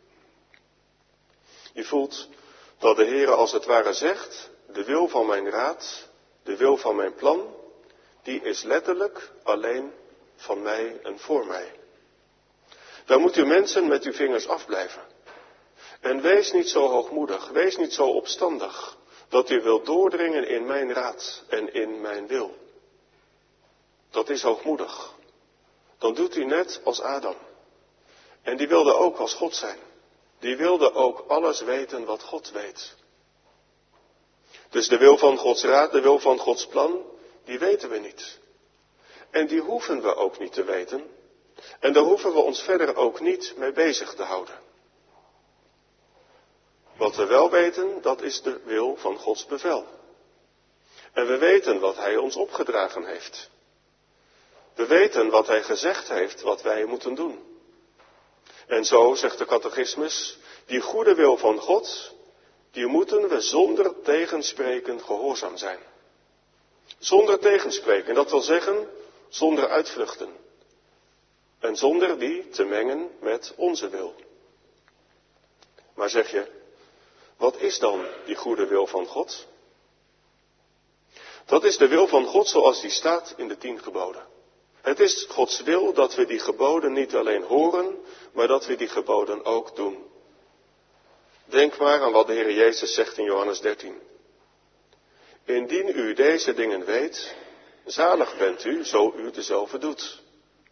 Je voelt dat de Heere als het ware zegt, de wil van mijn raad, de wil van mijn plan, die is letterlijk alleen van mij en voor mij. Daar moet u mensen met uw vingers afblijven. En wees niet zo hoogmoedig, wees niet zo opstandig, dat u wilt doordringen in mijn raad en in mijn wil. Dat is hoogmoedig. Dan doet u net als Adam. En die wilde ook als God zijn. Die wilde ook alles weten wat God weet. Dus de wil van Gods raad, de wil van Gods plan, die weten we niet. En die hoeven we ook niet te weten. En daar hoeven we ons verder ook niet mee bezig te houden. Wat we wel weten, dat is de wil van Gods bevel. En we weten wat Hij ons opgedragen heeft. We weten wat Hij gezegd heeft, wat wij moeten doen. En zo, zegt de catechismus, die goede wil van God, die moeten we zonder tegenspreken gehoorzaam zijn. Zonder tegenspreken, dat wil zeggen, zonder uitvluchten. En zonder die te mengen met onze wil. Maar zeg je, wat is dan die goede wil van God? Dat is de wil van God zoals die staat in de tien geboden. Het is Gods wil dat we die geboden niet alleen horen, maar dat we die geboden ook doen. Denk maar aan wat de Heer Jezus zegt in Johannes dertien. Indien u deze dingen weet, zalig bent u, zo u dezelfde doet.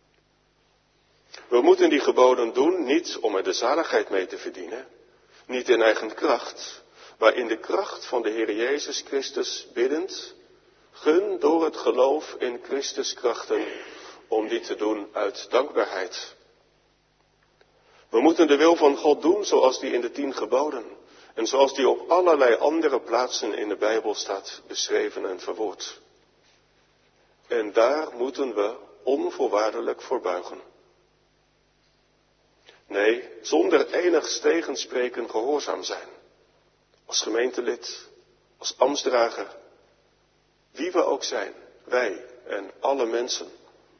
We moeten die geboden doen niet om er de zaligheid mee te verdienen, niet in eigen kracht, maar in de kracht van de Heer Jezus Christus biddend, gun door het geloof in Christus krachten om die te doen uit dankbaarheid. We moeten de wil van God doen zoals die in de tien geboden en zoals die op allerlei andere plaatsen in de Bijbel staat beschreven en verwoord. En daar moeten we onvoorwaardelijk voor buigen. Nee, zonder enig tegenspreken gehoorzaam zijn. Als gemeentelid, als ambtsdrager, wie we ook zijn, wij en alle mensen.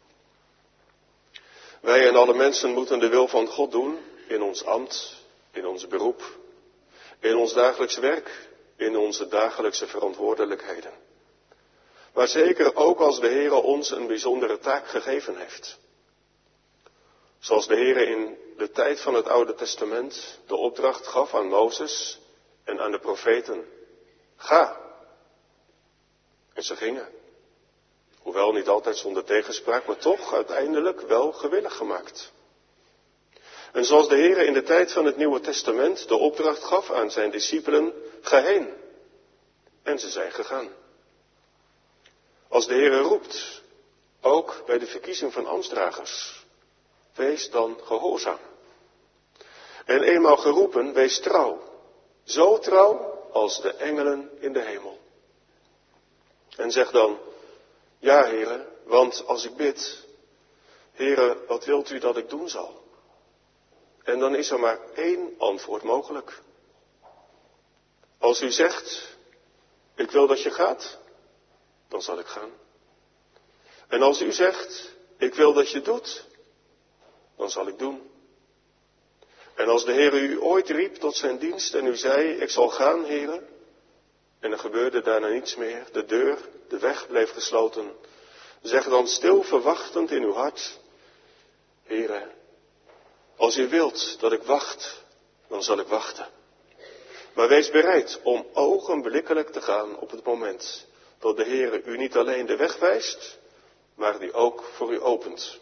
Wij en alle mensen moeten de wil van God doen in ons ambt, in ons beroep, in ons dagelijks werk, in onze dagelijkse verantwoordelijkheden. Maar zeker ook als de Heere ons een bijzondere taak gegeven heeft. Zoals de Heere in de tijd van het Oude Testament de opdracht gaf aan Mozes en aan de profeten. Ga. En ze gingen. Hoewel niet altijd zonder tegenspraak, maar toch uiteindelijk wel gewillig gemaakt. En zoals de Heere in de tijd van het Nieuwe Testament de opdracht gaf aan zijn discipelen, ga heen. En ze zijn gegaan. Als de Heere roept, ook bij de verkiezing van ambtsdragers, wees dan gehoorzaam. En eenmaal geroepen, wees trouw. Zo trouw als de engelen in de hemel. En zeg dan, ja Heere, Want als ik bid, Heere, wat wilt u dat ik doen zal? En dan is er maar één antwoord mogelijk. Als u zegt, ik wil dat je gaat, dan zal ik gaan. En als u zegt, ik wil dat je doet, dan zal ik doen. En als de Heer u ooit riep tot zijn dienst en u zei, ik zal gaan, Heere, en er gebeurde daarna niets meer, de deur, de weg bleef gesloten, zeg dan stil verwachtend in uw hart, Heere, als u wilt dat ik wacht, dan zal ik wachten. Maar wees bereid om ogenblikkelijk te gaan op het moment dat de Heere u niet alleen de weg wijst, maar die ook voor u opent.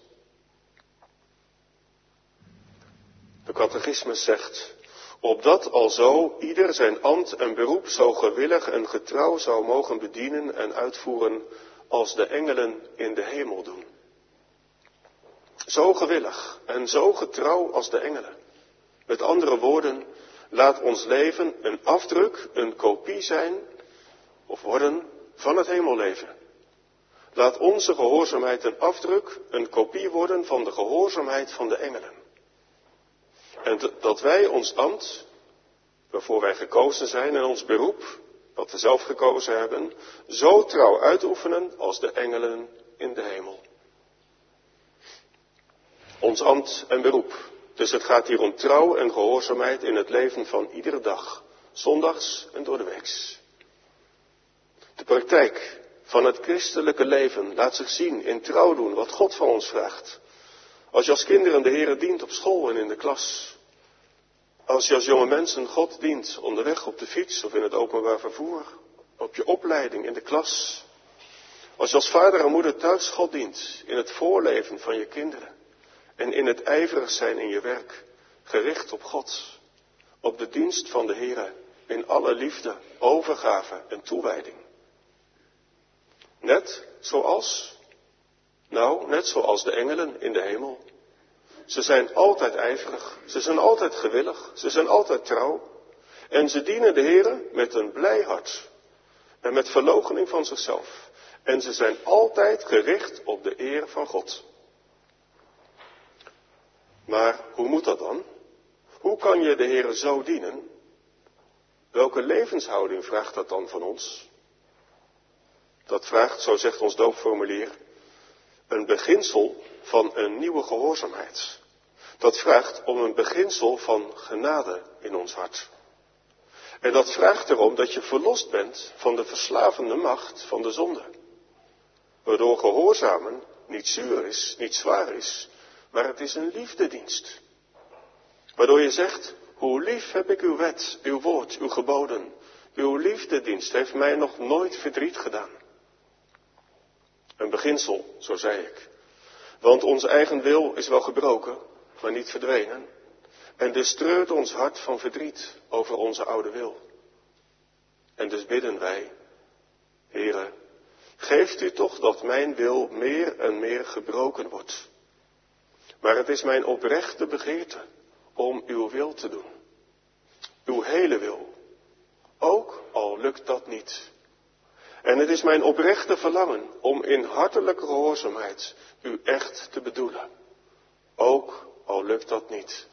De catechismus zegt, opdat alzo ieder zijn ambt en beroep zo gewillig en getrouw zou mogen bedienen en uitvoeren als de engelen in de hemel doen. Zo gewillig en zo getrouw als de engelen. Met andere woorden, laat ons leven een afdruk, een kopie zijn of worden van het hemelleven. Laat onze gehoorzaamheid een afdruk, een kopie worden van de gehoorzaamheid van de engelen. En dat wij ons ambt, waarvoor wij gekozen zijn, en ons beroep, wat we zelf gekozen hebben, zo trouw uitoefenen als de engelen in de hemel. Ons ambt en beroep. Dus het gaat hier om trouw en gehoorzaamheid in het leven van iedere dag, zondags en door de weeks. De praktijk van het christelijke leven laat zich zien in trouw doen wat God van ons vraagt. Als je als kinderen de Heere dient op school en in de klas. Als je als jonge mensen God dient onderweg op de fiets of in het openbaar vervoer. Op je opleiding in de klas. Als je als vader en moeder thuis God dient in het voorleven van je kinderen. En in het ijverig zijn in je werk, gericht op God. Op de dienst van de Heere in alle liefde, overgave en toewijding. Net zoals, nou, net zoals de engelen in de hemel. Ze zijn altijd ijverig, ze zijn altijd gewillig, ze zijn altijd trouw. En ze dienen de Heere met een blij hart en met verloochening van zichzelf. En ze zijn altijd gericht op de eer van God. Maar hoe moet dat dan? Hoe kan je de Heere zo dienen? Welke levenshouding vraagt dat dan van ons? Dat vraagt, zo zegt ons doopformulier, een beginsel van een nieuwe gehoorzaamheid. Dat vraagt om een beginsel van genade in ons hart. En dat vraagt erom dat je verlost bent van de verslavende macht van de zonde. Waardoor gehoorzamen niet zuur is, niet zwaar is, maar het is een liefdedienst. Waardoor je zegt, hoe lief heb ik uw wet, uw woord, uw geboden. Uw liefdedienst heeft mij nog nooit verdriet gedaan. Een beginsel, zo zei ik. Want onze eigen wil is wel gebroken, maar niet verdwenen. En dus treurt ons hart van verdriet over onze oude wil. En dus bidden wij, Heere, geeft u toch dat mijn wil meer en meer gebroken wordt. Maar het is mijn oprechte begeerte om uw wil te doen. Uw hele wil. Ook al lukt dat niet. En het is mijn oprechte verlangen om in hartelijke gehoorzaamheid u echt te bedoelen. Ook al lukt dat niet.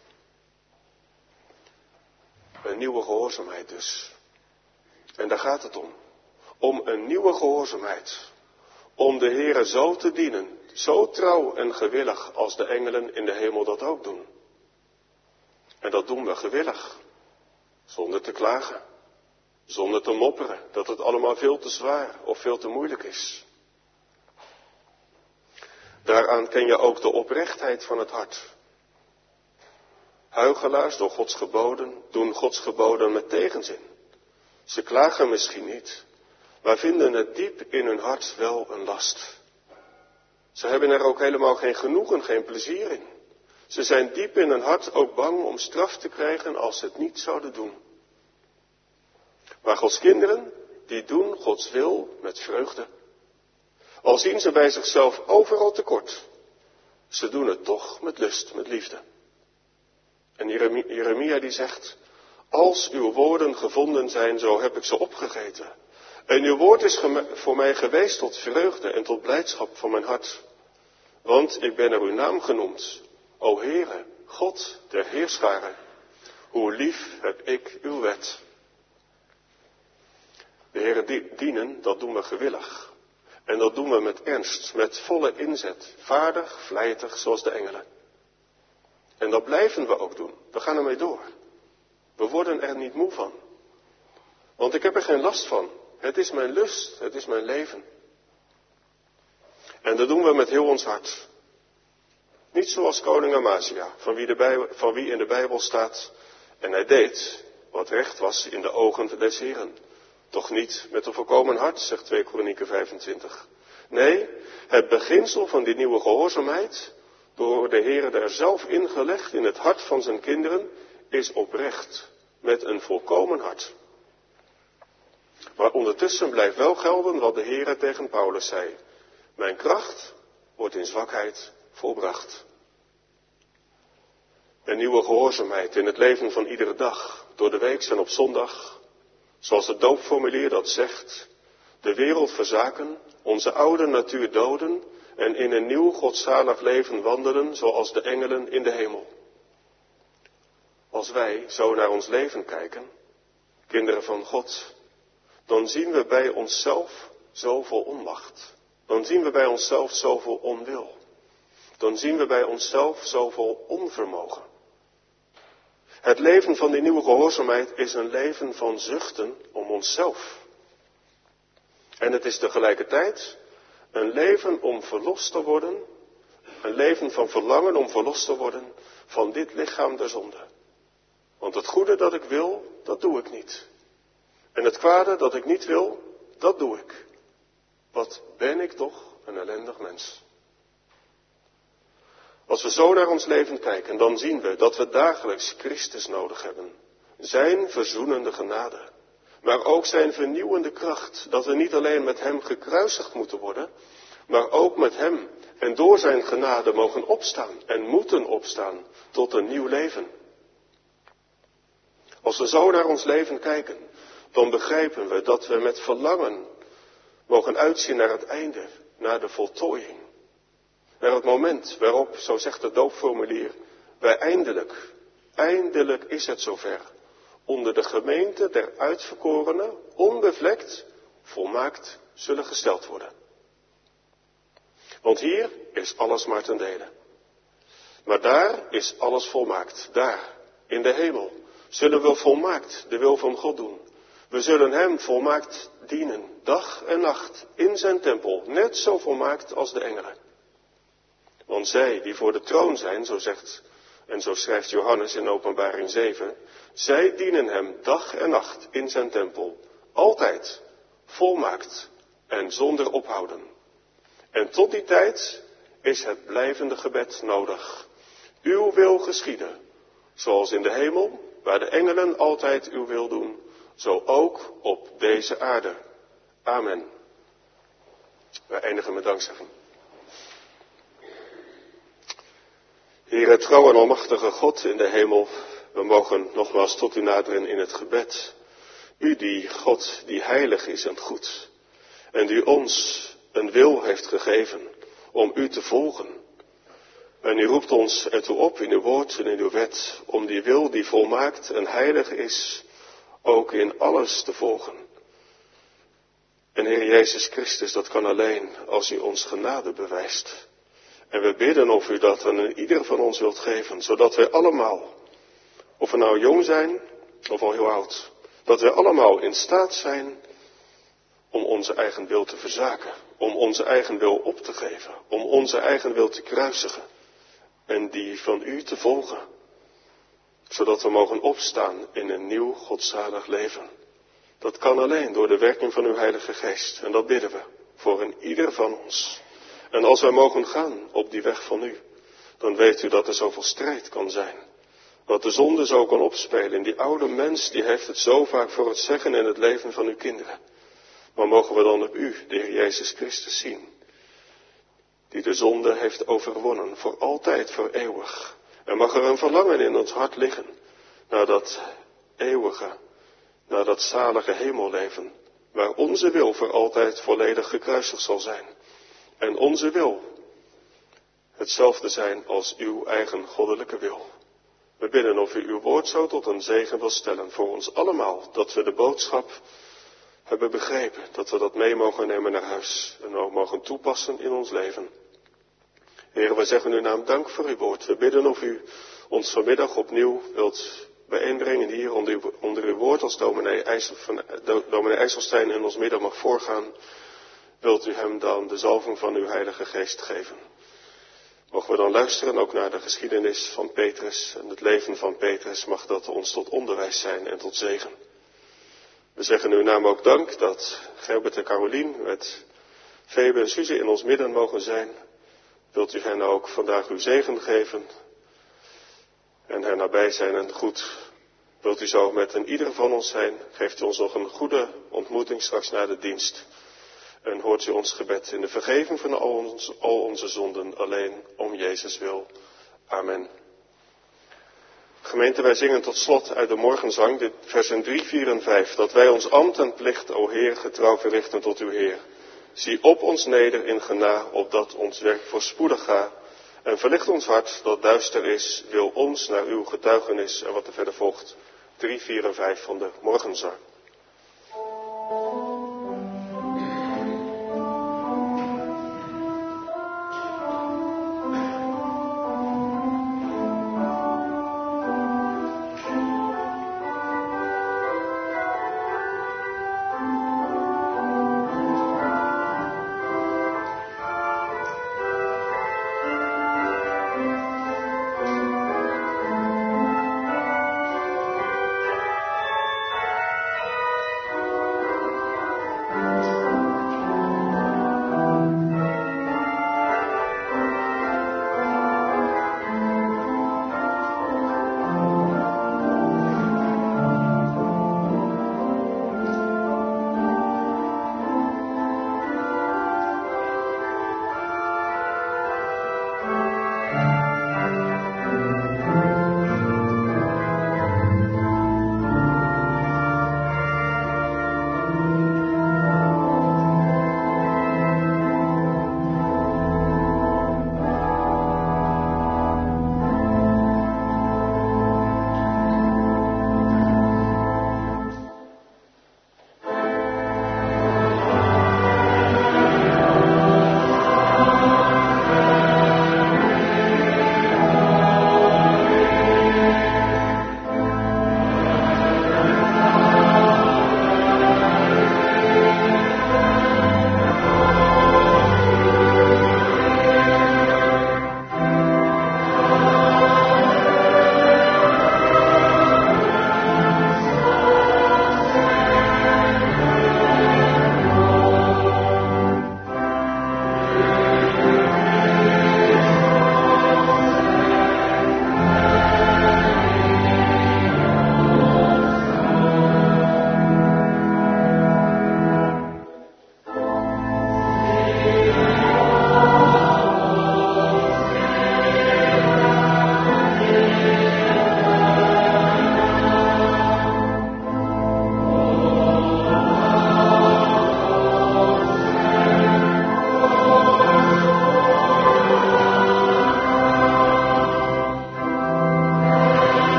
Een nieuwe gehoorzaamheid dus. En daar gaat het om. Om een nieuwe gehoorzaamheid. Om de Heere zo te dienen, zo trouw en gewillig als de engelen in de hemel dat ook doen. En dat doen we gewillig. Zonder te klagen. Zonder te mopperen dat het allemaal veel te zwaar of veel te moeilijk is. Daaraan ken je ook de oprechtheid van het hart. Huichelaars door Gods geboden doen Gods geboden met tegenzin. Ze klagen misschien niet, maar vinden het diep in hun hart wel een last. Ze hebben er ook helemaal geen genoegen, geen plezier in. Ze zijn diep in hun hart ook bang om straf te krijgen als ze het niet zouden doen. Maar Gods kinderen, die doen Gods wil met vreugde. Al zien ze bij zichzelf overal tekort. Ze doen het toch met lust, met liefde. En Jeremia die zegt, als uw woorden gevonden zijn, zo heb ik ze opgegeten. En uw woord is geme- voor mij geweest tot vreugde en tot blijdschap van mijn hart. Want ik ben er uw naam genoemd, o Heere, God der heerscharen. Hoe lief heb ik uw wet. De Heere dienen, dat doen we gewillig. En dat doen we met ernst, met volle inzet, vaardig, vlijtig, zoals de engelen. En dat blijven we ook doen. We gaan ermee door. We worden er niet moe van. Want ik heb er geen last van. Het is mijn lust, het is mijn leven. En dat doen we met heel ons hart. Niet zoals koning Amazia, van wie, de Bijbel, van wie in de Bijbel staat, en hij deed wat recht was in de ogen des Heren. Toch niet met een volkomen hart, zegt twee Kronieken vijfentwintig. Nee, het beginsel van die nieuwe gehoorzaamheid, door de Heere er zelf ingelegd in het hart van zijn kinderen, is oprecht, met een volkomen hart. Maar ondertussen blijft wel gelden wat de Heere tegen Paulus zei. Mijn kracht wordt in zwakheid volbracht. Een nieuwe gehoorzaamheid in het leven van iedere dag, door de week en op zondag. Zoals het doopformulier dat zegt, de wereld verzaken, onze oude natuur doden en in een nieuw godzalig leven wandelen zoals de engelen in de hemel. Als wij zo naar ons leven kijken, kinderen van God, dan zien we bij onszelf zoveel onmacht. Dan zien we bij onszelf zoveel onwil. Dan zien we bij onszelf zoveel onvermogen. Het leven van die nieuwe gehoorzaamheid is een leven van zuchten om onszelf. En het is tegelijkertijd een leven om verlost te worden, een leven van verlangen om verlost te worden van dit lichaam der zonde. Want het goede dat ik wil, dat doe ik niet. En het kwade dat ik niet wil, dat doe ik. Wat ben ik toch een ellendig mens. Als we zo naar ons leven kijken, dan zien we dat we dagelijks Christus nodig hebben. Zijn verzoenende genade. Maar ook zijn vernieuwende kracht. Dat we niet alleen met hem gekruisigd moeten worden, maar ook met hem en door zijn genade mogen opstaan en moeten opstaan tot een nieuw leven. Als we zo naar ons leven kijken, dan begrijpen we dat we met verlangen mogen uitzien naar het einde, naar de voltooiing. Naar het moment waarop, zo zegt het doopformulier, wij eindelijk, eindelijk is het zover, onder de gemeente der uitverkorenen, onbevlekt, volmaakt zullen gesteld worden. Want hier is alles maar ten dele. Maar daar is alles volmaakt, daar, in de hemel, zullen we volmaakt de wil van God doen. We zullen hem volmaakt dienen, dag en nacht, in zijn tempel, net zo volmaakt als de engelen. Want zij die voor de troon zijn, zo zegt en zo schrijft Johannes in Openbaring zeven, zij dienen hem dag en nacht in zijn tempel, altijd, volmaakt en zonder ophouden. En tot die tijd is het blijvende gebed nodig. Uw wil geschieden, zoals in de hemel, waar de engelen altijd uw wil doen, zo ook op deze aarde. Amen. Wij eindigen met dankzegging. Heere, trouw en almachtige God in de hemel, we mogen nogmaals tot u naderen in het gebed. U die God, die heilig is en goed, en die ons een wil heeft gegeven om u te volgen. En u roept ons ertoe op in uw woord en in uw wet, om die wil die volmaakt en heilig is, ook in alles te volgen. En Heer Jezus Christus, dat kan alleen als u ons genade bewijst. En we bidden of u dat aan ieder van ons wilt geven, zodat wij allemaal, of we nou jong zijn of al heel oud, dat wij allemaal in staat zijn om onze eigen wil te verzaken, om onze eigen wil op te geven, om onze eigen wil te kruisigen en die van u te volgen, zodat we mogen opstaan in een nieuw godzalig leven. Dat kan alleen door de werking van uw Heilige Geest en dat bidden we voor een ieder van ons. En als wij mogen gaan op die weg van u, dan weet u dat er zoveel strijd kan zijn. Dat de zonde zo kan opspelen. En die oude mens, die heeft het zo vaak voor het zeggen in het leven van uw kinderen. Maar mogen we dan op u, de Heer Jezus Christus, zien. Die de zonde heeft overwonnen, voor altijd, voor eeuwig. En mag er een verlangen in ons hart liggen, naar dat eeuwige, naar dat zalige hemelleven, waar onze wil voor altijd volledig gekruisigd zal zijn. En onze wil hetzelfde zijn als uw eigen goddelijke wil. We bidden of u uw woord zo tot een zegen wil stellen voor ons allemaal, dat we de boodschap hebben begrepen, dat we dat mee mogen nemen naar huis en ook mogen toepassen in ons leven. Heren, wij zeggen uw naam dank voor uw woord. We bidden of u ons vanmiddag opnieuw wilt bijeenbrengen hier onder uw, onder uw woord, als dominee, IJssel, van, dominee IJsselstein in ons midden mag voorgaan. Wilt u hem dan de zalving van uw Heilige Geest geven? Mogen we dan luisteren ook naar de geschiedenis van Petrus en het leven van Petrus, mag dat ons tot onderwijs zijn en tot zegen. We zeggen uw naam ook dank dat Gerbert en Carolien met Febe en Suze in ons midden mogen zijn. Wilt u hen ook vandaag uw zegen geven en hen nabij zijn en goed. Wilt u zo met een ieder van ons zijn, geeft u ons nog een goede ontmoeting straks na de dienst. En hoort u ons gebed in de vergeving van al onze, al onze zonden, alleen om Jezus wil. Amen. Gemeente, wij zingen tot slot uit de morgenzang, dit versen drie, vier en vijf. Dat wij ons ambt en plicht, o Heer, getrouw verrichten tot uw Heer. Zie op ons neder in gena, opdat ons werk voorspoedig ga. En verlicht ons hart dat duister is, wil ons naar uw getuigenis. En wat er verder volgt, drie, vier en vijf van de morgenzang.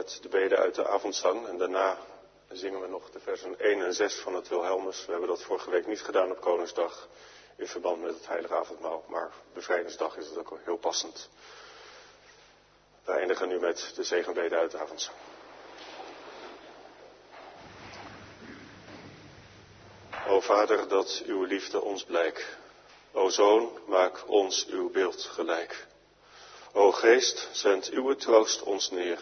met de bede uit de avondzang. En daarna zingen we nog de versen één en zes van het Wilhelmus. We hebben dat vorige week niet gedaan op Koningsdag in verband met het Heilige Avondmaal. Maar bevrijdingsdag is het ook heel passend. We eindigen nu met de zegenbede uit de avondzang. O Vader, dat uw liefde ons blijk. O Zoon, maak ons uw beeld gelijk. O Geest, zend uw troost ons neer.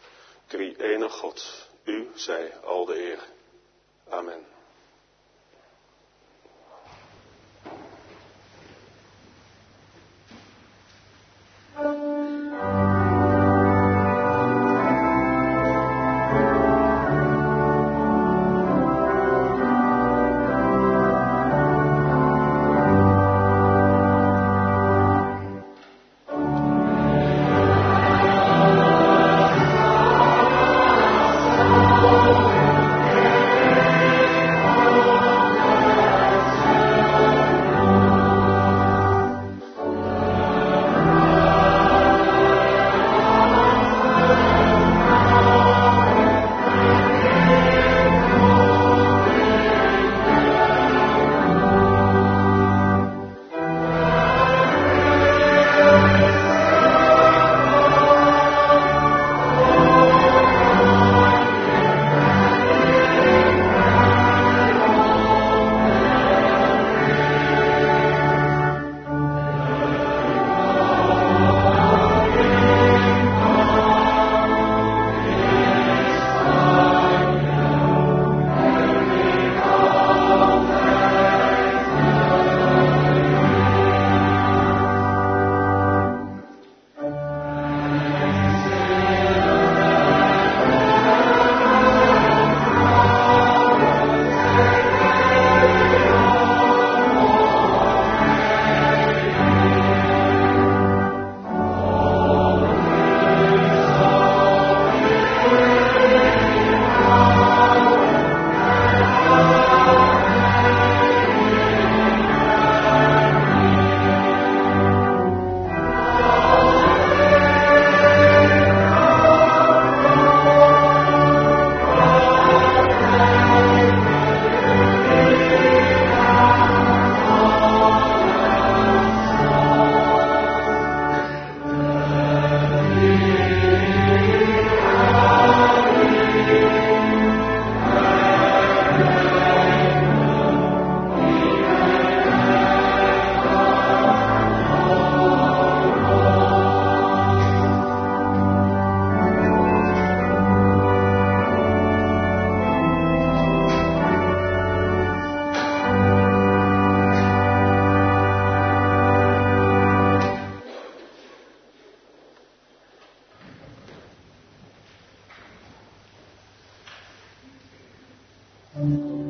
Drie-ene God, u zij al de eer. Amen. Amen.